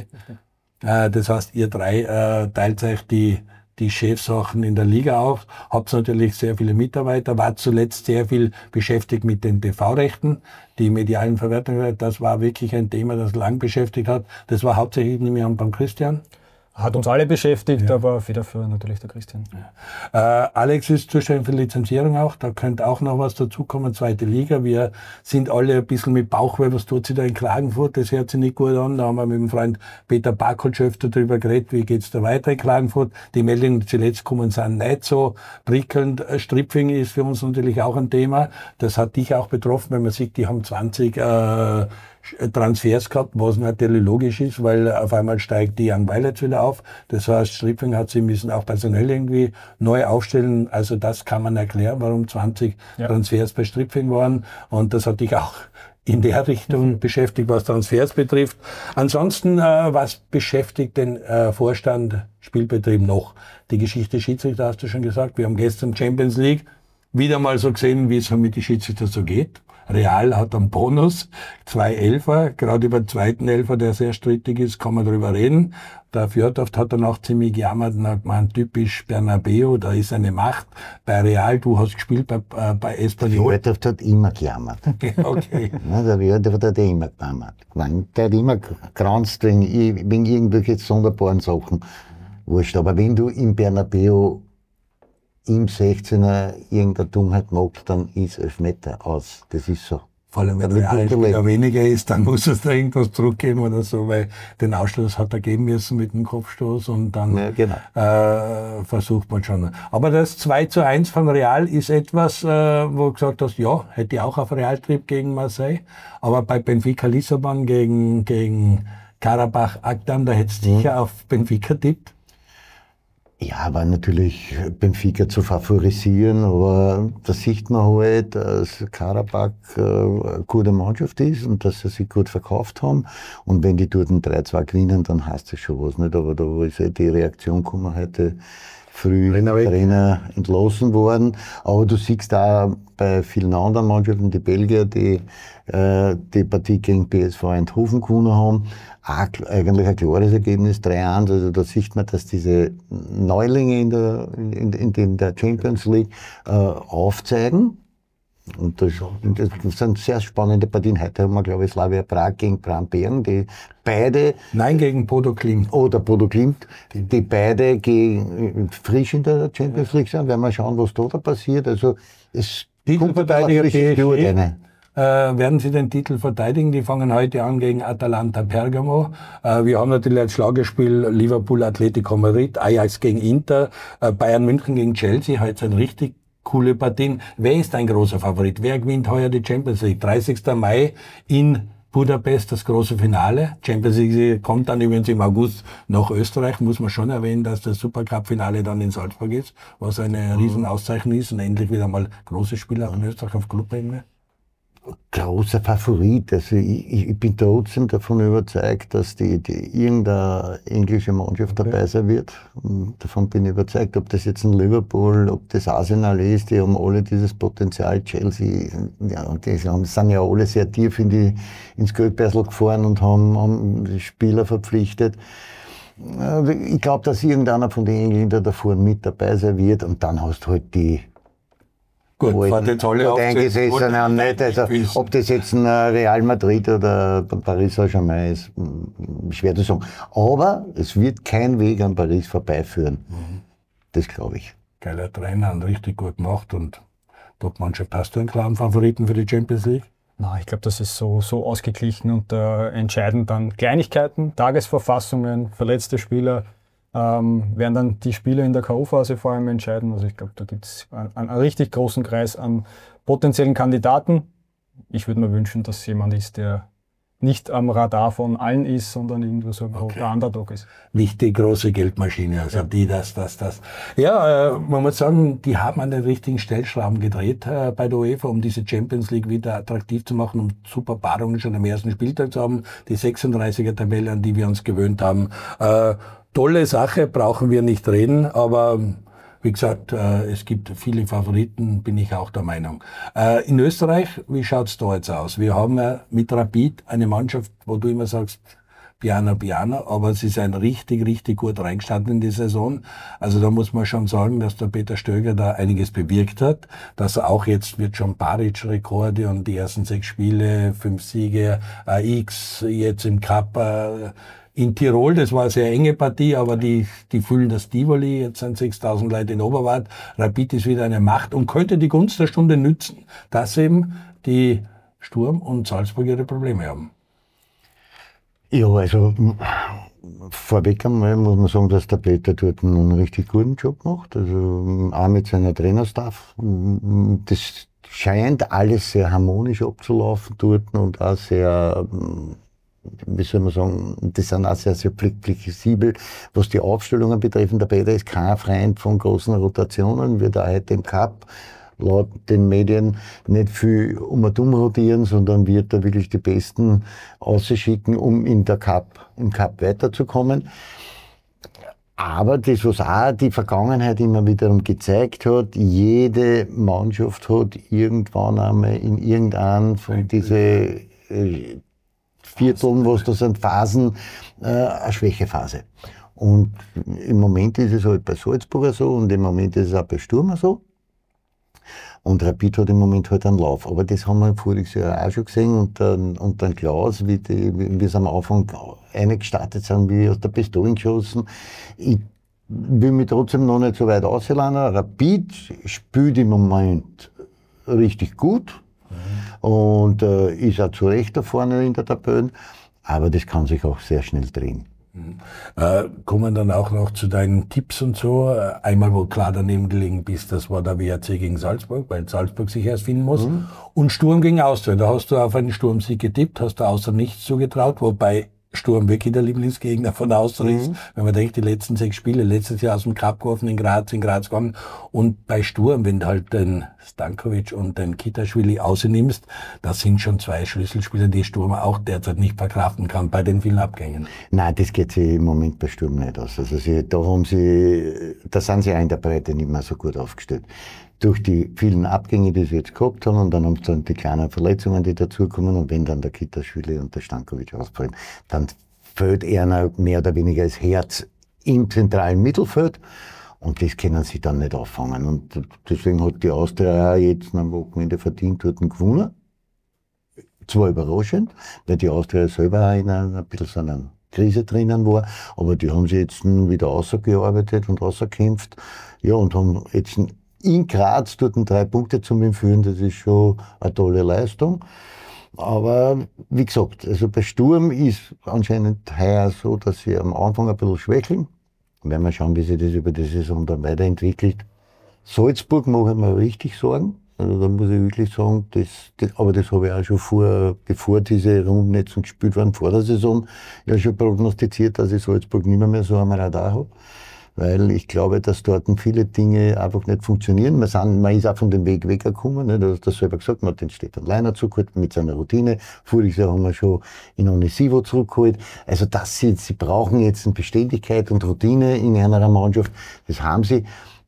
Das heißt, ihr 3 teilt euch die Chefsachen in der Liga auf, habt natürlich sehr viele Mitarbeiter, wart zuletzt sehr viel beschäftigt mit den TV-Rechten, die medialen Verwertungen, das war wirklich ein Thema, das lang beschäftigt hat. Das war hauptsächlich nicht mehr beim Christian. Hat uns alle beschäftigt, aber federführend natürlich der Christian. Ja. Alex ist zuständig für Lizenzierung auch, da könnte auch noch was dazukommen, 2. Liga. Wir sind alle ein bisschen mit Bauchweh, was tut sich da in Klagenfurt, das hört sich nicht gut an. Da haben wir mit dem Freund Peter Barkholz öfter drüber geredet, wie geht's da weiter in Klagenfurt. Die Meldungen, die zuletzt kommen, sind nicht so prickelnd. Stripfing ist für uns natürlich auch ein Thema. Das hat dich auch betroffen, wenn man sieht, die haben 20 Transfers gehabt, was natürlich logisch ist, weil auf einmal steigt die Young Violets wieder auf. Das heißt, Stripfing hat sie müssen auch personell irgendwie neu aufstellen. Also das kann man erklären, warum 20 Transfers bei Stripfing waren. Und das hat dich auch in der Richtung beschäftigt, was Transfers betrifft. Ansonsten, was beschäftigt den Vorstand Spielbetrieb noch? Die Geschichte Schiedsrichter hast du schon gesagt. Wir haben gestern Champions League wieder mal so gesehen, wie es mit den Schiedsrichtern so geht. Real hat einen Bonus, 2 Elfer, gerade über den zweiten Elfer, der sehr strittig ist, kann man drüber reden. Der Fjordhoft hat dann auch ziemlich gejammert und hat gemeint, typisch Bernabeu, da ist eine Macht. Bei Real, du hast gespielt bei Espanyol. Fjordhoft hat immer gejammert. Okay. Der Fjordhoft hat immer gejammert. Der hat immer gekranzt wegen irgendwelche sonderbaren Sachen. Wurscht, aber wenn du im Bernabeu im 16er irgendeine Dummheit macht, dann ist Elfmeter aus. Das ist so. Vor allem, wenn Realspieler weniger ist, dann muss es da irgendwas zurückgeben oder so, weil den Ausstoß hat er geben müssen mit dem Kopfstoß und dann versucht man schon. Aber das 2:1 von Real ist etwas, wo du gesagt hast, ja, hätte ich auch auf Real Trip gegen Marseille, aber bei Benfica Lissabon gegen Karabach Agdam, da hättest du sicher auf Benfica tippt. Ja, war natürlich Benfica zu favorisieren, aber da sieht man halt, dass Karabach eine gute Mannschaft ist und dass sie sich gut verkauft haben. Und wenn die dort ein 3-2 gewinnen, dann heißt das schon was, nicht? Aber da ist ja die Reaktion gekommen heute früh, Trainer entlassen worden. Aber du siehst auch bei vielen anderen Mannschaften, die Belgier, die die Partie gegen PSV Eindhoven gewonnen haben, auch eigentlich ein klares Ergebnis, 3-1. Also da sieht man, dass diese Neulinge in der Champions League aufzeigen. Und das sind sehr spannende Partien. Heute haben wir, glaube ich, Slavia Prag gegen Brambergen, die beide... Nein, gegen Bodo Glimt. Oder Bodo Glimt, die beide frisch in der Champions League sind. Werden wir schauen, was da passiert. Also es Titelverteidiger PSG. Eine. Werden sie den Titel verteidigen? Die fangen heute an gegen Atalanta Bergamo. Wir haben natürlich als Schlagerspiel Liverpool, Atletico Madrid, Ajax gegen Inter, Bayern München gegen Chelsea. Heute sind richtig coole Partien. Wer ist ein großer Favorit? Wer gewinnt heuer die Champions League? 30. Mai in Budapest das große Finale. Champions League kommt dann übrigens im August nach Österreich. Muss man schon erwähnen, dass das Supercup-Finale dann in Salzburg ist, was eine Riesenauszeichnung ist und endlich wieder mal große Spieler in Österreich auf Clubebene. Großer Favorit. Also ich bin trotzdem davon überzeugt, dass irgendeine englische Mannschaft dabei sein wird. Und davon bin ich überzeugt. Ob das jetzt ein Liverpool, ob das Arsenal ist, die haben alle dieses Potenzial. Chelsea, ja, die sind ja alle sehr tief ins Geldbeutel gefahren und haben Spieler verpflichtet. Ich glaube, dass irgendeiner von den Engländern davor mit dabei sein wird. Und dann hast du halt die Gut, fahrt jetzt alle auf eingesessenen, nicht. Also, ob das jetzt ein Real Madrid oder Paris Saint-Germain ist, schwer zu sagen. Aber es wird kein Weg an Paris vorbeiführen. Das glaube ich. Geiler Trainer und richtig gut gemacht und Top-Mannschaft. Hast du einen klaren Favoriten für die Champions League? Na, ich glaube, das ist so ausgeglichen und entscheiden dann Kleinigkeiten, Tagesverfassungen, verletzte Spieler. Werden dann die Spieler in der K.O.-Phase vor allem entscheiden. Also ich glaube, da gibt es einen richtig großen Kreis an potenziellen Kandidaten. Ich würde mir wünschen, dass jemand ist, der nicht am Radar von allen ist, sondern irgendwo so der Underdog ist. Nicht die große Geldmaschine, also die, das. Ja, man muss sagen, die haben an den richtigen Stellschrauben gedreht bei der UEFA, um diese Champions League wieder attraktiv zu machen, um super Paarungen schon am ersten Spieltag zu haben. Die 36er-Tabelle, an die wir uns gewöhnt haben. Tolle Sache, brauchen wir nicht reden, aber wie gesagt, es gibt viele Favoriten, bin ich auch der Meinung. In Österreich, wie schaut's da jetzt aus? Wir haben mit Rapid eine Mannschaft, wo du immer sagst, Piano, aber sie sind richtig gut reingestanden in die Saison. Also da muss man schon sagen, dass der Peter Stöger da einiges bewirkt hat, dass er auch jetzt wird schon Baric-Rekorde und die ersten 6 Spiele, 5 Siege, X jetzt im Cup, in Tirol, das war eine sehr enge Partie, aber die fühlen das Tivoli, jetzt sind 6.000 Leute in Oberwart. Rapid ist wieder eine Macht und könnte die Gunst der Stunde nützen, dass eben die Sturm und Salzburg ihre Probleme haben. Ja, also vorweg einmal muss man sagen, dass der Peter dort einen richtig guten Job macht. Also auch mit seiner Trainerstaff. Das scheint alles sehr harmonisch abzulaufen dort und auch sehr, wie soll man sagen, die sind auch sehr flexibel, was die Aufstellungen betreffen. Der Peter ist kein Freund von großen Rotationen, wird auch heute im Cup laut den Medien nicht viel um und um rotieren, sondern wird da wirklich die Besten ausschicken, um im Cup weiterzukommen. Aber das, was auch die Vergangenheit immer wiederum gezeigt hat, jede Mannschaft hat irgendwann einmal in irgendeinem von diesen Vierteln, was da sind, Phasen, eine Schwächephase. Und im Moment ist es halt bei Salzburger so und im Moment ist es auch bei Sturm so. Und Rapid hat im Moment halt einen Lauf. Aber das haben wir voriges Jahr auch schon gesehen. Und dann Klaus, wie sie am Anfang eingestartet sind, wie aus der Pistole geschossen. Ich will mich trotzdem noch nicht so weit auslassen. Rapid spielt im Moment richtig gut. Und ist auch zu Recht da vorne in der Tabelle. Aber das kann sich auch sehr schnell drehen. Kommen dann auch noch zu deinen Tipps und so. Einmal, wo klar daneben gelegen bist, das war der WRC gegen Salzburg, weil Salzburg sich erst finden muss. Und Sturm gegen Austria. Da hast du auf einen Sturmsieg getippt, hast du außer nichts zugetraut, wobei Sturm wirklich der Lieblingsgegner von Austria ist. Wenn man denkt, die letzten 6 Spiele, letztes Jahr aus dem Cup geworfen in Graz gekommen. Und bei Sturm, wenn du halt den Stankovic und den Kitaschwili ausnimmst, das sind schon 2 Schlüsselspieler, die Sturm auch derzeit nicht verkraften kann bei den vielen Abgängen. Nein, das geht sich im Moment bei Sturm nicht aus. Also da sind sie auch in der Breite nicht mehr so gut aufgestellt. Durch die vielen Abgänge, die sie jetzt gehabt haben, und dann haben sie dann die kleinen Verletzungen, die dazukommen, und wenn dann der Kitaschwili und der Stankovic ausfallen, dann fehlt einer mehr oder weniger das Herz im zentralen Mittelfeld, und das können sie dann nicht auffangen. Und deswegen hat die Austria auch jetzt am Wochenende verdient dort gewonnen. Zwar überraschend, weil die Austria selber auch in ein bisschen so einer Krise drinnen war, aber die haben sie jetzt wieder rausgearbeitet und rausgekämpft, ja, und haben jetzt in Graz dort 3 Punkte zu führen, das ist schon eine tolle Leistung. Aber wie gesagt, also bei Sturm ist anscheinend heuer so, dass sie am Anfang ein bisschen schwächeln. Werden wir schauen, wie sich das über die Saison dann weiterentwickelt. Salzburg mache ich mir richtig Sorgen. Also da muss ich wirklich sagen, aber das habe ich auch schon bevor diese Runden jetzt gespielt waren, vor der Saison, ja schon prognostiziert, dass ich Salzburg nicht mehr so am Radar habe. Weil ich glaube, dass dort viele Dinge einfach nicht funktionieren. Man ist auch von dem Weg weggekommen. Ne? Du hast das selber gesagt, man hat den Stefan Leiner zurückgeholt mit seiner Routine. Voriges Jahr haben wir schon in Onisivo zurückgeholt. Also sie brauchen jetzt eine Beständigkeit und Routine in einer Mannschaft. Das haben sie.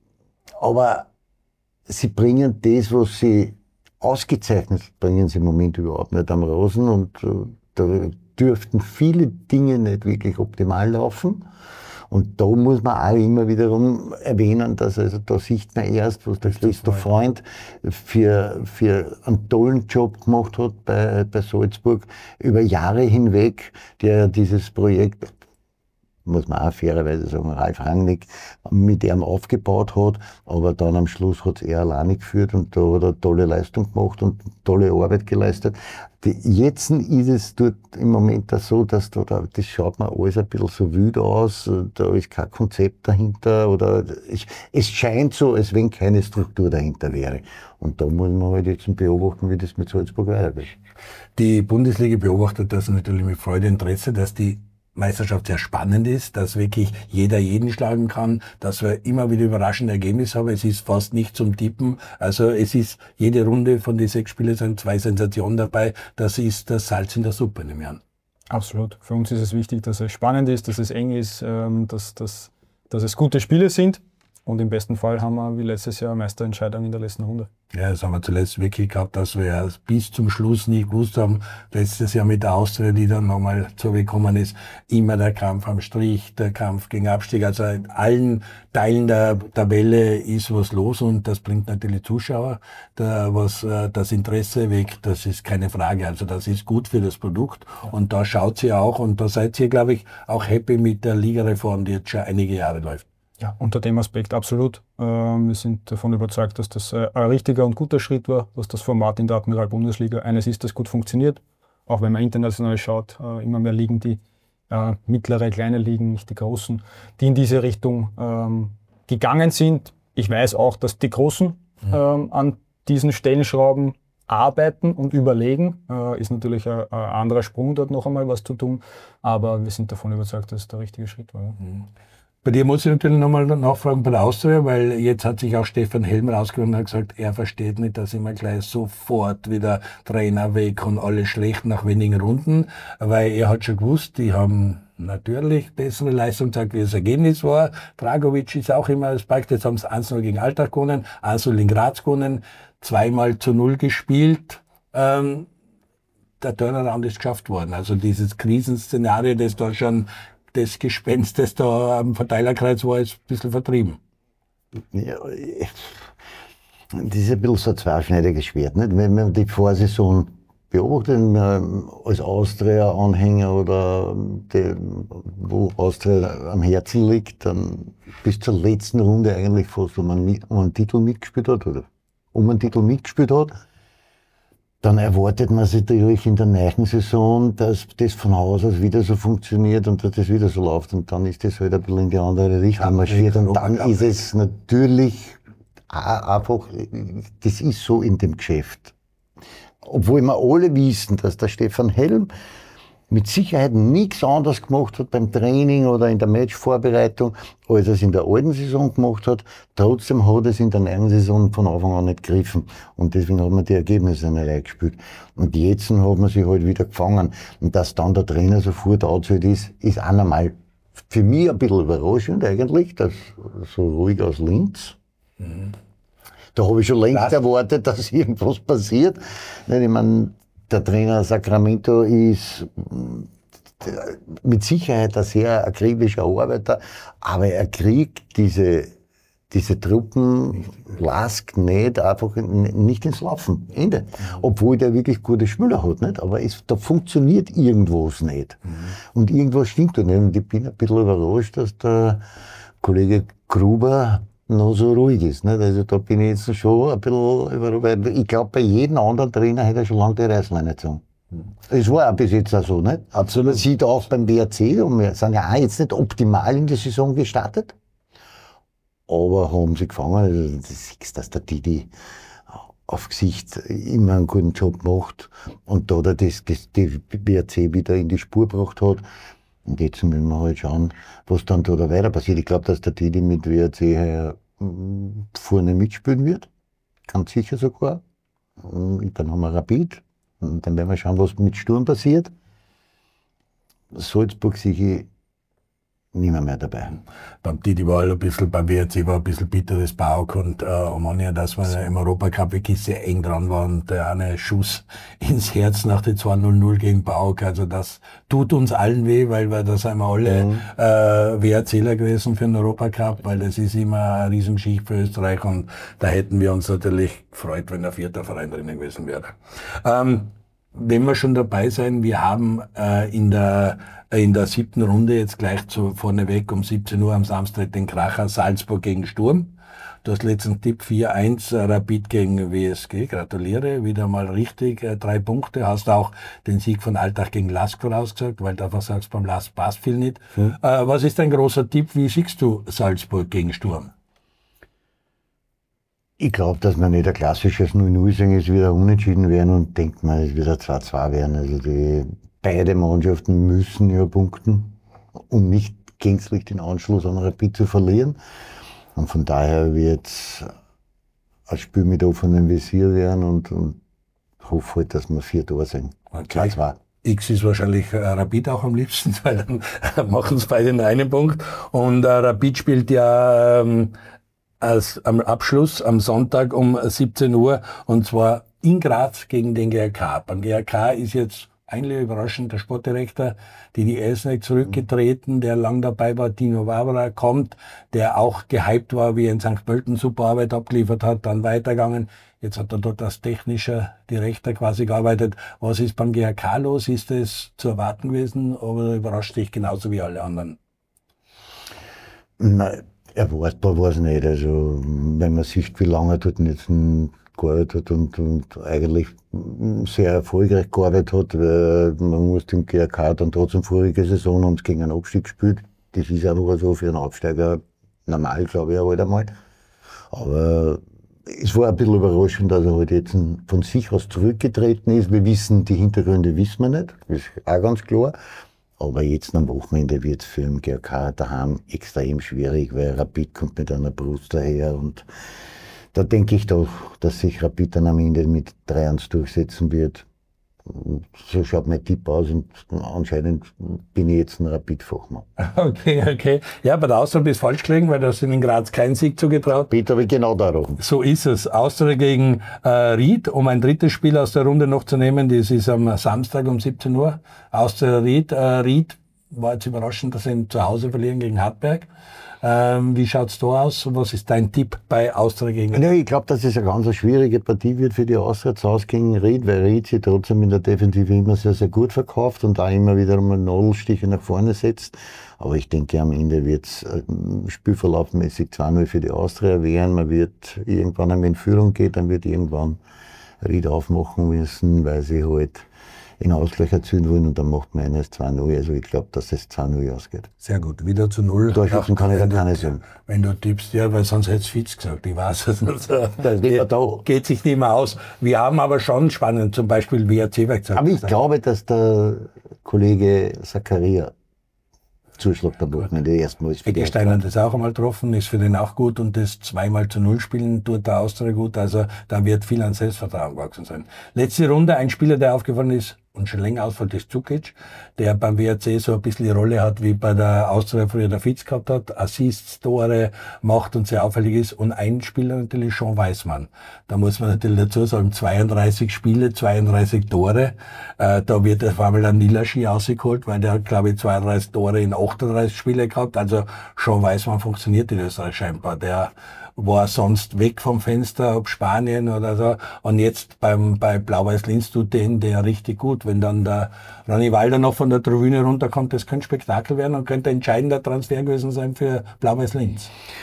Aber sie bringen das, was sie ausgezeichnet bringen, sie im Moment überhaupt nicht am Rasen. Und da dürften viele Dinge nicht wirklich optimal laufen. Und da muss man auch immer wiederum erwähnen, dass also da sieht man erst, was der Christoph Freund für einen tollen Job gemacht hat bei Salzburg über Jahre hinweg, der dieses Projekt, muss man auch fairerweise sagen, Ralf Rangnick mit ihm aufgebaut hat, aber dann am Schluss hat es er alleine geführt und da hat er tolle Leistung gemacht und tolle Arbeit geleistet. Jetzt ist es dort im Moment auch so, dass das schaut mir alles ein bisschen so wüde aus, da ist kein Konzept dahinter oder es scheint so, als wenn keine Struktur dahinter wäre. Und da muss man halt jetzt beobachten, wie das mit Salzburg weitergeht. Die Bundesliga beobachtet das natürlich mit Freude und Interesse, dass die Meisterschaft sehr spannend ist, dass wirklich jeder jeden schlagen kann, dass wir immer wieder überraschende Ergebnisse haben. Es ist fast nicht zum Tippen. Also es ist jede Runde von den 6 Spielen sind 2 Sensationen dabei. Das ist das Salz in der Suppe, nehme ich an. Absolut. Für uns ist es wichtig, dass es spannend ist, dass es eng ist, dass es gute Spiele sind. Und im besten Fall haben wir wie letztes Jahr Meisterentscheidung in der letzten Runde. Ja, das haben wir zuletzt wirklich gehabt, dass wir bis zum Schluss nicht gewusst haben, letztes Jahr mit der Austria, die dann nochmal zurückgekommen ist, immer der Kampf am Strich, der Kampf gegen Abstieg. Also in allen Teilen der Tabelle ist was los und das bringt natürlich Zuschauer, das Interesse weg, das ist keine Frage. Also das ist gut für das Produkt und da schaut sie auch und da seid ihr, glaube ich, auch happy mit der Ligareform, die jetzt schon einige Jahre läuft. Ja, unter dem Aspekt absolut. Wir sind davon überzeugt, dass das ein richtiger und guter Schritt war, dass das Format in der Admiral-Bundesliga eines ist, das gut funktioniert. Auch wenn man international schaut, immer mehr Ligen, die mittlere, kleine Ligen, nicht die großen, die in diese Richtung gegangen sind. Ich weiß auch, dass die Großen an diesen Stellschrauben arbeiten und überlegen. Ist natürlich ein anderer Sprung, dort noch einmal was zu tun. Aber wir sind davon überzeugt, dass es der richtige Schritt war. Ja. Bei dir muss ich natürlich nochmal nachfragen bei der Austria, weil jetzt hat sich auch Stefan Helm rausgenommen und hat gesagt, er versteht nicht, dass immer gleich sofort wieder Trainer weg und alles schlecht nach wenigen Runden, weil er hat schon gewusst, die haben natürlich bessere Leistung gezeigt, wie das Ergebnis war. Dragovic ist auch immer das Beispiel, jetzt haben sie 1-0 gegen Altach gewonnen, 1-0 in Graz gewonnen, 2-0 gespielt. Der Turnaround ist geschafft worden. Also dieses Krisenszenario, das da schon das Gespenst, das da am Verteilerkreuz war, ist ein bisschen vertrieben. Ja, das ist ein bisschen so ein zweischneidiges Schwert. Nicht? Wenn man die Vorsaison beobachtet, als Austria-Anhänger oder wo Austria am Herzen liegt, dann bis zur letzten Runde eigentlich fast um einen Titel mitgespielt hat, oder um einen Titel mitgespielt hat. Dann erwartet man sich natürlich in der neuen Saison, dass das von Haus aus wieder so funktioniert und dass das wieder so läuft. Und dann ist das halt ein bisschen in die andere Richtung marschiert. Und dann ist es natürlich einfach, das ist so in dem Geschäft. Obwohl wir alle wissen, dass der Stefan Helm mit Sicherheit nichts anderes gemacht hat beim Training oder in der Matchvorbereitung, als er es in der alten Saison gemacht hat. Trotzdem hat er es in der neuen Saison von Anfang an nicht gegriffen. Und deswegen hat man die Ergebnisse nicht reingespielt. Und jetzt hat man sich halt wieder gefangen. Und dass dann der Trainer sofort outside ist auch normal. Für mich ein bisschen überraschend eigentlich, dass so ruhig aus Linz. Da habe ich schon längst erwartet, dass irgendwas passiert. Ich meine, der Trainer Sacramento ist mit Sicherheit ein sehr akribischer Arbeiter, aber er kriegt diese Truppen, Lask nicht einfach nicht ins Laufen. Ende. Obwohl der wirklich gute Spieler hat, nicht? Aber da funktioniert irgendwas nicht. Und irgendwas stimmt da nicht. Und ich bin ein bisschen überrascht, dass der Kollege Gruber noch so ruhig ist. Nicht? Also da bin ich jetzt schon ein bisschen überall, weil ich glaube, bei jedem anderen Trainer hätte er schon lange die Reißleine gezogen. Es war auch bis jetzt auch so, nicht? Absolut. Man sieht auch beim WRC, und wir sind ja auch jetzt nicht optimal in die Saison gestartet, aber haben sie gefangen. Also du siehst, dass der Didi auf Gesicht immer einen guten Job macht und da das die WRC wieder in die Spur gebracht hat. Und jetzt müssen wir halt schauen, was dann da weiter passiert. Ich glaube, dass der Didi mit WRC vorne mitspielen wird. Ganz sicher sogar. Und dann haben wir Rapid. Und dann werden wir schauen, was mit Sturm passiert. Salzburg sehe ich nicht mehr dabei. Beim Didi war halt ein bisschen, beim WRC war ein bisschen bitteres Bauch und Omonia, dass man im Europacup wirklich sehr eng dran war und der eine Schuss ins Herz nach der 2-0 gegen Bauch. Also das tut uns allen weh, weil wir da sind wir alle WRCler gewesen für den Europacup, weil das ist immer eine Riesengeschichte für Österreich und da hätten wir uns natürlich gefreut, wenn ein 4. Verein drinnen gewesen wäre. Wenn wir schon dabei sein, wir haben in der 7. Runde jetzt gleich vorneweg um 17 Uhr am Samstag den Kracher Salzburg gegen Sturm. Du hast letzten Tipp 4-1 Rapid gegen WSG. Gratuliere, wieder mal richtig 3 Punkte. Hast auch den Sieg von Altach gegen Lask vorausgesagt, weil du einfach sagst, beim Lask passt viel nicht. Was ist dein großer Tipp? Wie siehst du Salzburg gegen Sturm? Ich glaube, dass wir nicht ein klassisches 0-0 sehen, es wieder unentschieden werden und denkt man, es wird ein 2-2 werden. Also beide Mannschaften müssen ja punkten, um nicht gänzlich den Anschluss an Rapid zu verlieren. Und von daher wird es ein Spiel mit offenem Visier werden und hoffe halt, dass wir 4 Tore sehen. Okay. 2-2. X ist wahrscheinlich Rapid auch am liebsten, weil dann machen es beide in einem Punkt. Und Rapid spielt ja am Abschluss am Sonntag um 17 Uhr und zwar in Graz gegen den GRK. Beim GRK ist jetzt eigentlich überraschend der Sportdirektor Didi Esnek zurückgetreten, der lang dabei war. Dino Wawra kommt, der auch gehypt war, wie er in St. Pölten super Arbeit abgeliefert hat, dann weitergegangen. Jetzt hat er dort als technischer Direktor quasi gearbeitet. Was ist beim GRK los? Ist es zu erwarten gewesen oder überrascht dich genauso wie alle anderen? Nein. Erwartbar war es nicht. Also, wenn man sieht, wie lange er dort jetzt gearbeitet hat und eigentlich sehr erfolgreich gearbeitet hat, weil man muss den GRK dann trotzdem vorige Saison haben sie gegen einen Abstieg gespielt. Das ist einfach so für einen Aufsteiger normal, glaube ich, halt einmal. Aber es war ein bisschen überraschend, dass er halt jetzt von sich aus zurückgetreten ist. Wir wissen, die Hintergründe wissen wir nicht, das ist auch ganz klar. Aber jetzt am Wochenende wird es für den GRK daheim extrem schwierig, weil Rapid kommt mit einer Brust daher. Und da denke ich doch, dass sich Rapid dann am Ende mit 3-1 durchsetzen wird. So schaut mein Tipp aus und anscheinend bin ich jetzt ein Rapid-Fachmann. Okay. Ja, bei der Austria bist du falsch gelegen, weil da sind in Graz keinen Sieg zugetraut. Peter will genau darum. So ist es. Austria gegen Ried, um ein drittes Spiel aus der Runde noch zu nehmen, das ist am Samstag um 17 Uhr. Austria Ried. Ried war jetzt überraschend, dass sie zu Hause verlieren gegen Hartberg. Wie schaut's da aus? Was ist dein Tipp bei Austria gegen? Ja, ich glaube, dass es eine ganz schwierige Partie wird für die Austria zu Hause gegen Ried, weil Ried sich trotzdem in der Defensive immer sehr, sehr gut verkauft und da immer wieder mal Nadelstiche nach vorne setzt. Aber ich denke, am Ende wird es spielverlaufmäßig 2-0 für die Austria werden. Man wird irgendwann, wenn in Führung geht, dann wird irgendwann Ried aufmachen müssen, weil sie halt in Ausgleich erzielen wollen und dann macht man eines 2-0. Also ich glaube, dass es 2-0 ausgeht. Sehr gut, wieder zu 0. Torschützen kann ich da keine sehen. Wenn du tippst, ja, weil sonst hätte es Fitz gesagt, ich weiß es nicht. Geht sich nicht mehr aus. Wir haben aber schon spannend, zum Beispiel WRC gesagt. Aber ich glaube, dass der Kollege Zakaria Zuschlag der Wochenende erstmals. Eggestein hat das auch einmal getroffen, ist für den auch gut und das 2-0 spielen tut der Austria gut, also da wird viel an Selbstvertrauen gewachsen sein. Letzte Runde, ein Spieler, der aufgefallen ist und schon länger ausfällt, ist Djukic, der beim WRC so ein bisschen die Rolle hat, wie bei der Austria früher der Fitz gehabt hat, Assists, Tore macht und sehr auffällig ist und ein Spieler natürlich Sean Weissmann. Da muss man natürlich dazu sagen, 32 Spiele, 32 Tore, da wird auf einmal ein Nilaschi rausgeholt, weil der hat, glaube ich, 32 Tore in 38 Spiele gehabt, also Sean Weissmann funktioniert in Österreich scheinbar, der war sonst weg vom Fenster, ob Spanien oder so. Und jetzt bei Blau-Weiß Linz tut der richtig gut. Wenn dann der Ronny Walder noch von der Tribüne runterkommt, das könnte Spektakel werden und könnte ein entscheidender Transfer gewesen sein für Blau-Weiß Linz.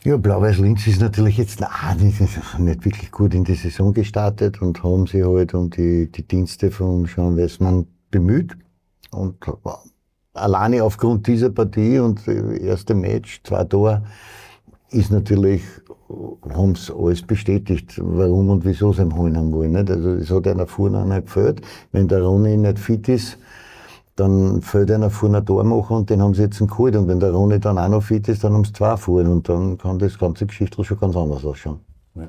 Ja, Blau-Weiß-Linz ist natürlich jetzt nicht wirklich gut in die Saison gestartet und haben sich halt um die Dienste von Sean Westmann bemüht. Und alleine aufgrund dieser Partie und erste Match, 2 Tore, ist natürlich, haben sie alles bestätigt, warum und wieso sie ihn holen haben wollen. Nicht? Also es hat einer vorne nicht gefällt. Wenn der Ronny nicht fit ist, dann fällt einer vorne ein Tor machen und den haben sie jetzt geholt. Und wenn der Ronny dann auch noch fit ist, dann haben sie 2 vorne und dann kann das ganze Geschichte schon ganz anders ausschauen. Ja.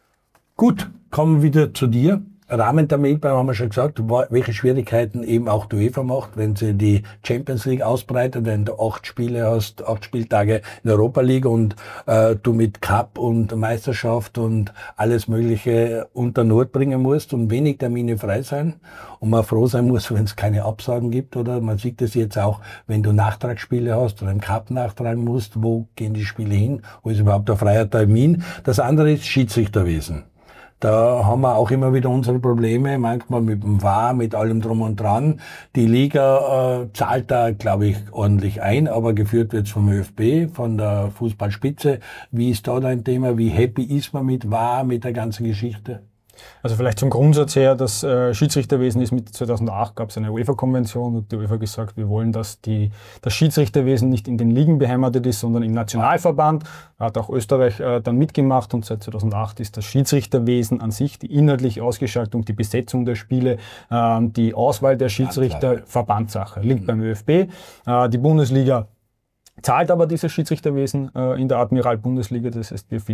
Gut, kommen wir wieder zu dir. Rahmen der Mailbau haben wir schon gesagt, welche Schwierigkeiten eben auch die UEFA macht, wenn sie die Champions League ausbreitet, wenn du 8 Spiele hast, 8 Spieltage in der Europa League und du mit Cup und Meisterschaft und alles Mögliche unter Not bringen musst und wenig Termine frei sein und man froh sein muss, wenn es keine Absagen gibt, oder man sieht das jetzt auch, wenn du Nachtragsspiele hast oder im Cup nachtragen musst, wo gehen die Spiele hin, wo ist überhaupt ein freier Termin. Das andere ist Schiedsrichterwesen. Da haben wir auch immer wieder unsere Probleme, manchmal mit dem VAR, mit allem drum und dran. Die Liga zahlt da, glaube ich, ordentlich ein, aber geführt wird's vom ÖFB, von der Fußballspitze. Wie ist da dein Thema? Wie happy ist man mit VAR, mit der ganzen Geschichte? Also vielleicht zum Grundsatz her, das Schiedsrichterwesen ist mit 2008 gab es eine UEFA-Konvention und die UEFA hat gesagt, wir wollen, dass das Schiedsrichterwesen nicht in den Ligen beheimatet ist, sondern im Nationalverband. Da hat auch Österreich dann mitgemacht und seit 2008 ist das Schiedsrichterwesen an sich, die inhaltliche Ausgestaltung, die Besetzung der Spiele, die Auswahl der Schiedsrichter Verbandssache, liegt beim ÖFB. Die Bundesliga zahlt aber dieses Schiedsrichterwesen in der Admiral-Bundesliga, das heißt, wir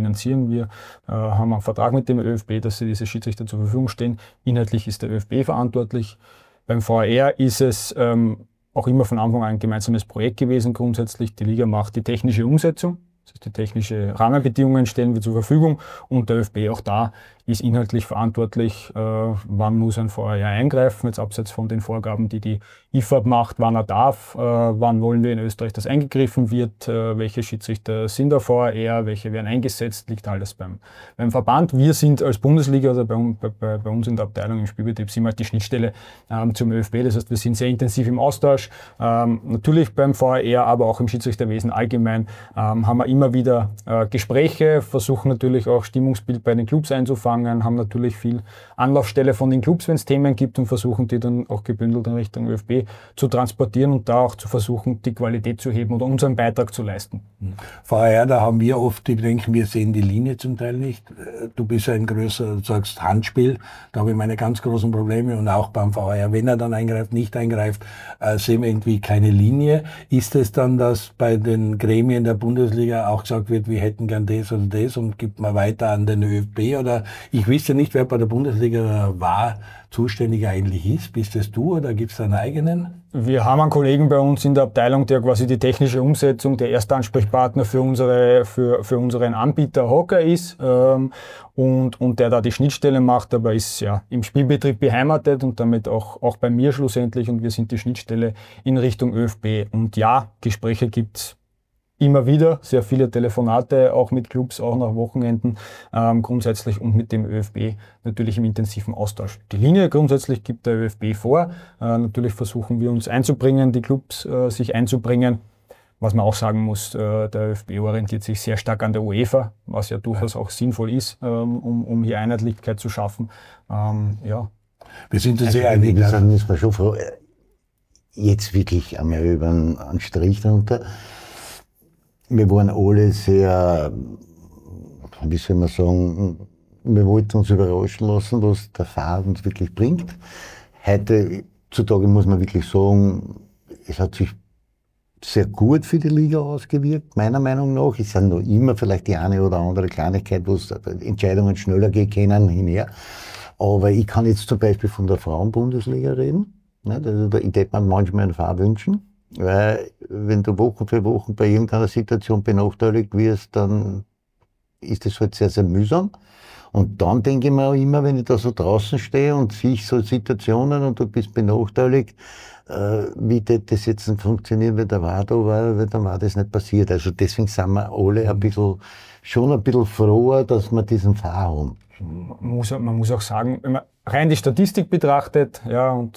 haben einen Vertrag mit dem ÖFB, dass sie diese Schiedsrichter zur Verfügung stehen. Inhaltlich ist der ÖFB verantwortlich. Beim VAR ist es auch immer von Anfang an ein gemeinsames Projekt gewesen grundsätzlich. Die Liga macht die technische Umsetzung, das heißt, die technische Rahmenbedingungen stellen wir zur Verfügung und der ÖFB auch da ist inhaltlich verantwortlich, wann muss ein VAR eingreifen, jetzt abseits von den Vorgaben, die IFAB macht, wann er darf, wann wollen wir in Österreich, dass eingegriffen wird, welche Schiedsrichter sind der VAR, welche werden eingesetzt, liegt alles beim Verband. Wir sind als Bundesliga oder bei uns in der Abteilung im Spielbetrieb sind wir halt die Schnittstelle zum ÖFB, das heißt, wir sind sehr intensiv im Austausch, natürlich beim VAR, aber auch im Schiedsrichterwesen allgemein haben wir immer wieder Gespräche, versuchen natürlich auch Stimmungsbild bei den Clubs einzufangen, haben natürlich viel Anlaufstelle von den Clubs, wenn es Themen gibt und versuchen die dann auch gebündelt in Richtung ÖFB zu transportieren und da auch zu versuchen, die Qualität zu heben oder unseren Beitrag zu leisten. VAR, da haben wir oft die Bedenken, wir sehen die Linie zum Teil nicht. Du bist ja ein größer, du sagst Handspiel, da habe ich meine ganz großen Probleme und auch beim VAR, wenn er dann eingreift, nicht eingreift, sehen wir irgendwie keine Linie. Ist es dann, dass bei den Gremien der Bundesliga auch gesagt wird, wir hätten gern das oder das und gibt man weiter an den ÖFB oder ich wüsste nicht, wer bei der Bundesliga VAR zuständig eigentlich ist. Bist es du oder gibt es einen eigenen? Wir haben einen Kollegen bei uns in der Abteilung, der quasi die technische Umsetzung, der erste Ansprechpartner für unseren Anbieter Hocker ist und der da die Schnittstelle macht, aber ist ja im Spielbetrieb beheimatet und damit auch bei mir schlussendlich und wir sind die Schnittstelle in Richtung ÖFB. Und ja, Gespräche gibt's immer wieder, sehr viele Telefonate, auch mit Clubs, auch nach Wochenenden grundsätzlich und mit dem ÖFB natürlich im intensiven Austausch. Die Linie grundsätzlich gibt der ÖFB vor. Natürlich versuchen wir uns einzubringen, die Clubs sich einzubringen. Was man auch sagen muss, der ÖFB orientiert sich sehr stark an der UEFA, was ja durchaus auch sinnvoll ist, um hier Einheitlichkeit zu schaffen. Ja. Wir sind uns sehr einig. Wir sind uns mal schon froh, jetzt wirklich einmal über einen Strich drunter. Wir waren alle sehr, wie soll man sagen, wir wollten uns überraschen lassen, was der VAR uns wirklich bringt. Heutzutage muss man wirklich sagen, es hat sich sehr gut für die Liga ausgewirkt, meiner Meinung nach. Es sind noch immer vielleicht die eine oder andere Kleinigkeit, wo Entscheidungen schneller gehen können, hinher. Aber ich kann jetzt zum Beispiel von der Frauenbundesliga reden. Also ich hätte mir manchmal einen VAR wünschen. Weil, wenn du Wochen für Wochen bei irgendeiner Situation benachteiligt wirst, dann ist das halt sehr, sehr mühsam. Und dann denke ich mir auch immer, wenn ich da so draußen stehe und sehe so Situationen und du bist benachteiligt, wie das jetzt funktionieren, wenn der VAR da war, weil dann war das nicht passiert. Also deswegen sind wir alle schon ein bisschen froher, dass wir diesen VAR haben. Man muss auch sagen, wenn man rein die Statistik betrachtet, ja, und ich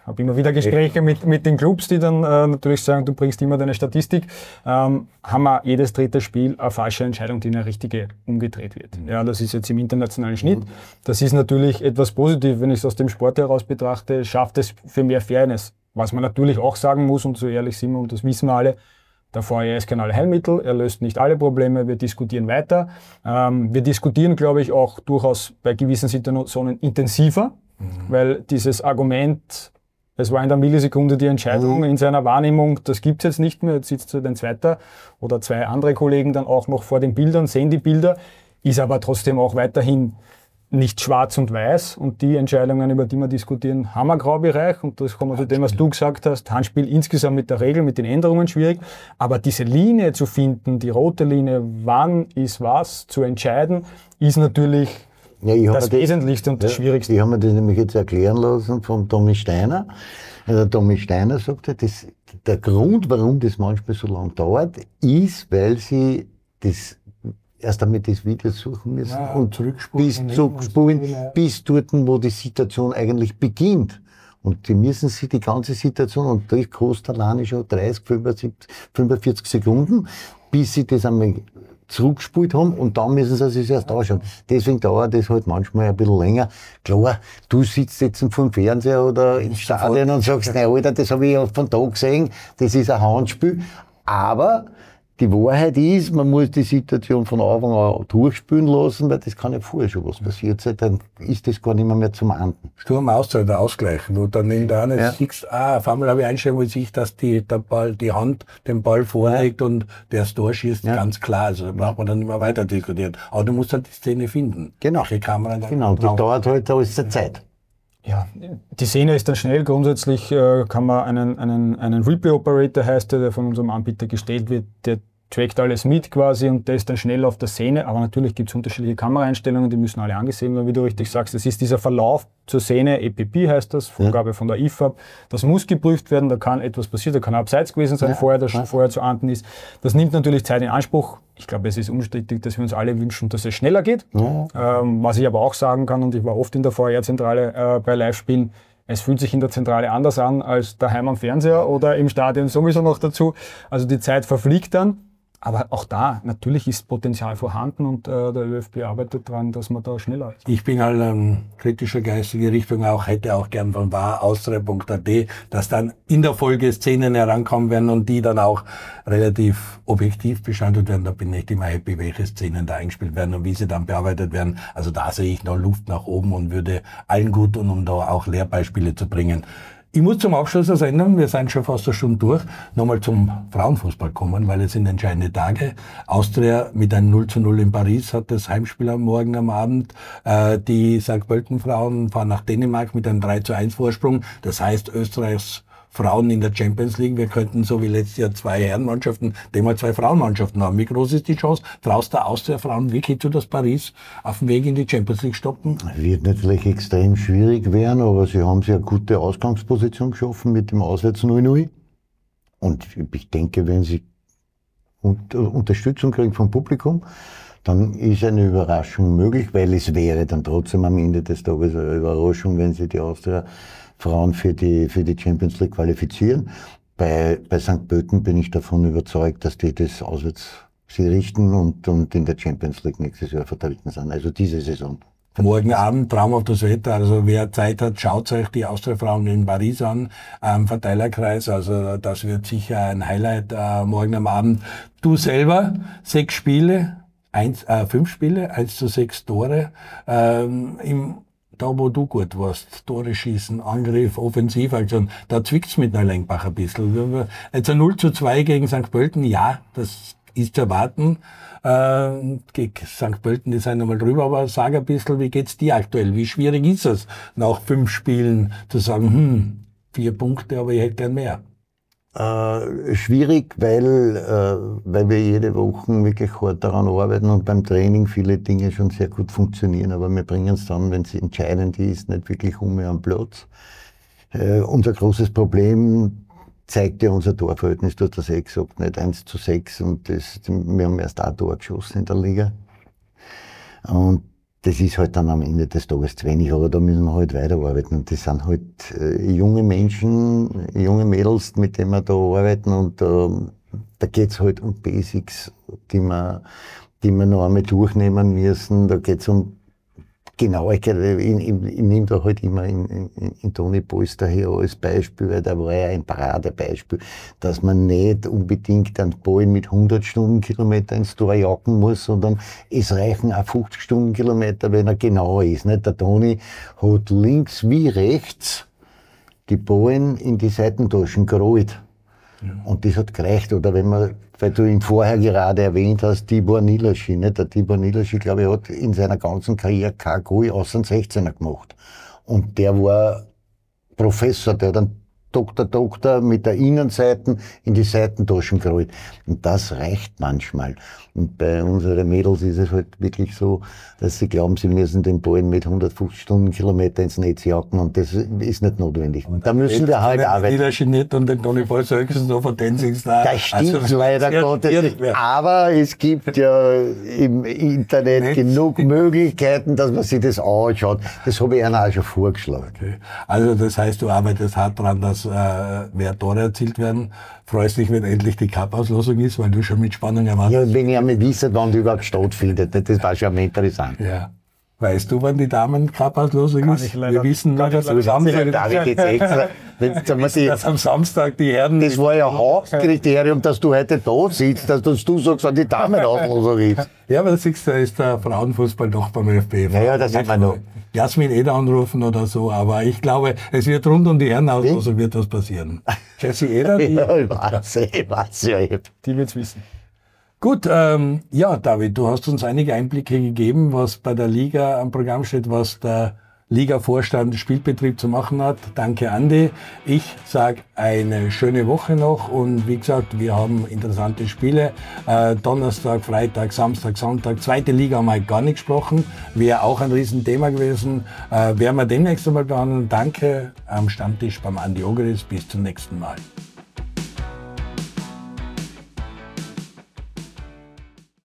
habe immer wieder Gespräche mit den Clubs, die dann natürlich sagen, du bringst immer deine Statistik, haben wir jedes dritte Spiel eine falsche Entscheidung, die in eine richtige umgedreht wird. Ja, das ist jetzt im internationalen Schnitt. Das ist natürlich etwas positiv, wenn ich es aus dem Sport heraus betrachte, schafft es für mehr Fairness. Was man natürlich auch sagen muss, und so ehrlich sind wir, und das wissen wir alle, der VR ist kein Allheilmittel, er löst nicht alle Probleme, wir diskutieren weiter. Wir diskutieren, glaube ich, auch durchaus bei gewissen Situationen intensiver, weil dieses Argument, es war in der Millisekunde die Entscheidung in seiner Wahrnehmung, das gibt es jetzt nicht mehr, jetzt sitzt ein zweiter oder zwei andere Kollegen dann auch noch vor den Bildern, sehen die Bilder, ist aber trotzdem auch weiterhin nicht schwarz und weiß, und die Entscheidungen, über die wir diskutieren, haben einen Graubereich, und das kommt zu dem, was du gesagt hast, Handspiel insgesamt mit der Regel, mit den Änderungen schwierig, aber diese Linie zu finden, die rote Linie, wann ist was zu entscheiden, ist natürlich das Wesentlichste und das Schwierigste. Ich habe mir das nämlich jetzt erklären lassen von Tommy Steiner. Der Tommy Steiner sagte, der Grund, warum das manchmal so lang dauert, ist, weil sie das erst einmal das Video suchen müssen und zurückspulen bis dort, wo die Situation eigentlich beginnt. Und die müssen sich die ganze Situation, und das kostet alleine schon 30, 45 Sekunden, bis sie das einmal zurückgespult haben, und dann müssen sie sich erst anschauen. Deswegen dauert das halt manchmal ein bisschen länger. Klar, du sitzt jetzt vor dem Fernseher oder im Stadion und sagst, na Alter, das habe ich ja von da gesehen, das ist ein Handspiel. Aber die Wahrheit ist, man muss die Situation von Anfang an durchspielen lassen, weil das kann ja vorher schon was passiert sein, dann ist das gar nicht mehr zum Ahnden. Sturm Austria, der Ausgleich, wo dann in der einen siehst, auf einmal habe ich Einstellung, wo ich sehe, dass die Hand den Ball vorlegt und der das Tor schießt, ganz klar. Also da braucht man dann nicht mehr weiter diskutieren. Aber du musst halt die Szene finden. Genau. Genau, das dauert halt alles der Zeit. Ja, die Szene ist dann schnell. Grundsätzlich kann man einen Replay-Operator, heißt der von unserem Anbieter gestellt wird, der trackt alles mit quasi, und der ist dann schnell auf der Szene. Aber natürlich gibt es unterschiedliche Kameraeinstellungen, die müssen alle angesehen werden, wie du richtig sagst. Das ist dieser Verlauf zur Szene, EPP heißt das, Vorgabe von der IFAB. Das muss geprüft werden, da kann etwas passieren, da kann abseits gewesen sein, das schon vorher zu ahnden ist. Das nimmt natürlich Zeit in Anspruch. Ich glaube, es ist unstrittig, dass wir uns alle wünschen, dass es schneller geht. Was ich aber auch sagen kann, und ich war oft in der VR-Zentrale bei Live-Spielen, es fühlt sich in der Zentrale anders an als daheim am Fernseher oder im Stadion sowieso noch dazu. Also die Zeit verfliegt dann. Aber auch da, natürlich ist Potenzial vorhanden, und der ÖFB arbeitet daran, dass man da schneller ist. Ich bin halt kritischer geistige Richtung auch, hätte auch gern von war.austria.at, dass dann in der Folge Szenen herankommen werden und die dann auch relativ objektiv beschautet werden. Da bin ich nicht immer happy, welche Szenen da eingespielt werden und wie sie dann bearbeitet werden. Also da sehe ich noch Luft nach oben und würde allen gut tun, um da auch Lehrbeispiele zu bringen. Ich muss zum Abschluss der Sendung, wir sind schon fast eine Stunde durch, nochmal zum Frauenfußball kommen, weil es sind entscheidende Tage. Austria mit einem 0:0 in Paris hat das Heimspiel am Morgen am Abend. Die St. Pölten-Frauen fahren nach Dänemark mit einem 3:1 Vorsprung. Das heißt, Österreichs Frauen in der Champions League, wir könnten so wie letztes Jahr 2 Herrenmannschaften, demnach 2 Frauenmannschaften haben. Wie groß ist die Chance? Traust der Austria-Frauen wirklich zu, dass Paris auf dem Weg in die Champions League stoppen? Wird natürlich extrem schwierig werden, aber sie haben sich eine gute Ausgangsposition geschaffen mit dem Auswärts 0:0. Und ich denke, wenn sie Unterstützung kriegen vom Publikum, dann ist eine Überraschung möglich, weil es wäre dann trotzdem am Ende des Tages eine Überraschung, wenn sie die Austria-Frauen für die Champions League qualifizieren. Bei St. Pölten bin ich davon überzeugt, dass die das auswärts sie richten und in der Champions League nächstes Jahr vertreten sind. Also diese Saison. Morgen Abend traumhaftes Wetter, also wer Zeit hat, schaut euch die Austria-Frauen in Paris an, am Verteilerkreis, also das wird sicher ein Highlight morgen am Abend. Du selber, 5 Spiele, 1:6 Tore, da wo du gut warst, Tore schießen, Angriff, Offensivaktion, da zwickt's mit Neulenkbach ein bisschen. Jetzt ein 0:2 gegen St. Pölten, ja, das ist zu erwarten. Gegen St. Pölten, die sind nochmal drüber, aber sag ein bisschen, wie geht's dir aktuell? Wie schwierig ist es, nach 5 Spielen zu sagen, 4 Punkte, aber ich hätte gern mehr? Schwierig, weil wir jede Woche wirklich hart daran arbeiten und beim Training viele Dinge schon sehr gut funktionieren, aber wir bringen es dann, wenn es entscheidend ist, nicht wirklich am Platz. Unser großes Problem zeigt ja unser Torverhältnis, du hast das gesagt, nicht 1:6 und wir haben erst ein Tor geschossen in der Liga. Und das ist halt dann am Ende des Tages zu wenig, aber da müssen wir halt weiterarbeiten. Und das sind halt junge Menschen, junge Mädels, mit denen wir da arbeiten. Und da geht's halt um Basics, die wir noch einmal durchnehmen müssen. Da geht's um Genauigkeit. Ich nehme da halt immer in Toni Polster her als Beispiel, weil da war ja ein Paradebeispiel, dass man nicht unbedingt einen Ball mit 100 Stundenkilometer ins Tor jagen muss, sondern es reichen auch 50 Stundenkilometer, wenn er genau ist. Nicht? Der Toni hat links wie rechts die Ballen in die Seitentaschen gerollt. Ja. Und das hat gereicht. Oder wenn man, weil du ihn vorher gerade erwähnt hast, Tibor Nilaschi, nicht? Der Tibor Nilaschi, glaube ich, hat in seiner ganzen Karriere kein Goal außer den 16er gemacht. Und der war Professor, der hat einen Doktor mit der Innenseite in die Seitentaschen gerollt. Und das reicht manchmal. Und bei unseren Mädels ist es halt wirklich so, dass sie glauben, sie müssen den Ball mit 150 Stundenkilometer ins Netz jagen, und das ist nicht notwendig. Und da müssen wir halt arbeiten. Niederschi nicht und den Toni Polster höchstens noch von Dancing-Star. Das stimmt leider Gottes. Aber es gibt ja im Internet genug Möglichkeiten, dass man sich das anschaut. Das habe ich einer auch schon vorgeschlagen. Okay. Also das heißt, du arbeitest hart dran, dass mehr Tore erzielt werden. Freust dich, wenn endlich die Cup-Auslosung ist, weil du schon mit Spannung erwartest. Ja, wenn ich einmal wisse, wann die überhaupt stattfindet, das war schon mal interessant. Ja. Weißt du, wann die Damen-Cup-Auslosung ist? Wir wissen noch, dass am Samstag die Herren... Das war ja Hauptkriterium, dass du heute da sitzt, dass du sagst, wann die Damen-Auslosung ist. Ja, aber da ist der Frauenfußball doch beim ÖFB. Ja, das sind wir noch. Jasmin Eder anrufen oder so, aber ich glaube, es wird rund um die Herrenauslosung wird was passieren. Jessie Eder? Die, ja, ich weiß ja. Die wird's wissen. Gut, ja, David, du hast uns einige Einblicke gegeben, was bei der Liga am Programm steht, was der Liga-Vorstand Spielbetrieb zu machen hat. Danke, Andi. Ich sage eine schöne Woche noch und wie gesagt, wir haben interessante Spiele. Donnerstag, Freitag, Samstag, Sonntag. Zweite Liga haben wir gar nicht gesprochen. Wäre auch ein Riesenthema gewesen. Werden wir demnächst einmal behandeln. Danke am Stammtisch beim Andi Ogeris. Bis zum nächsten Mal.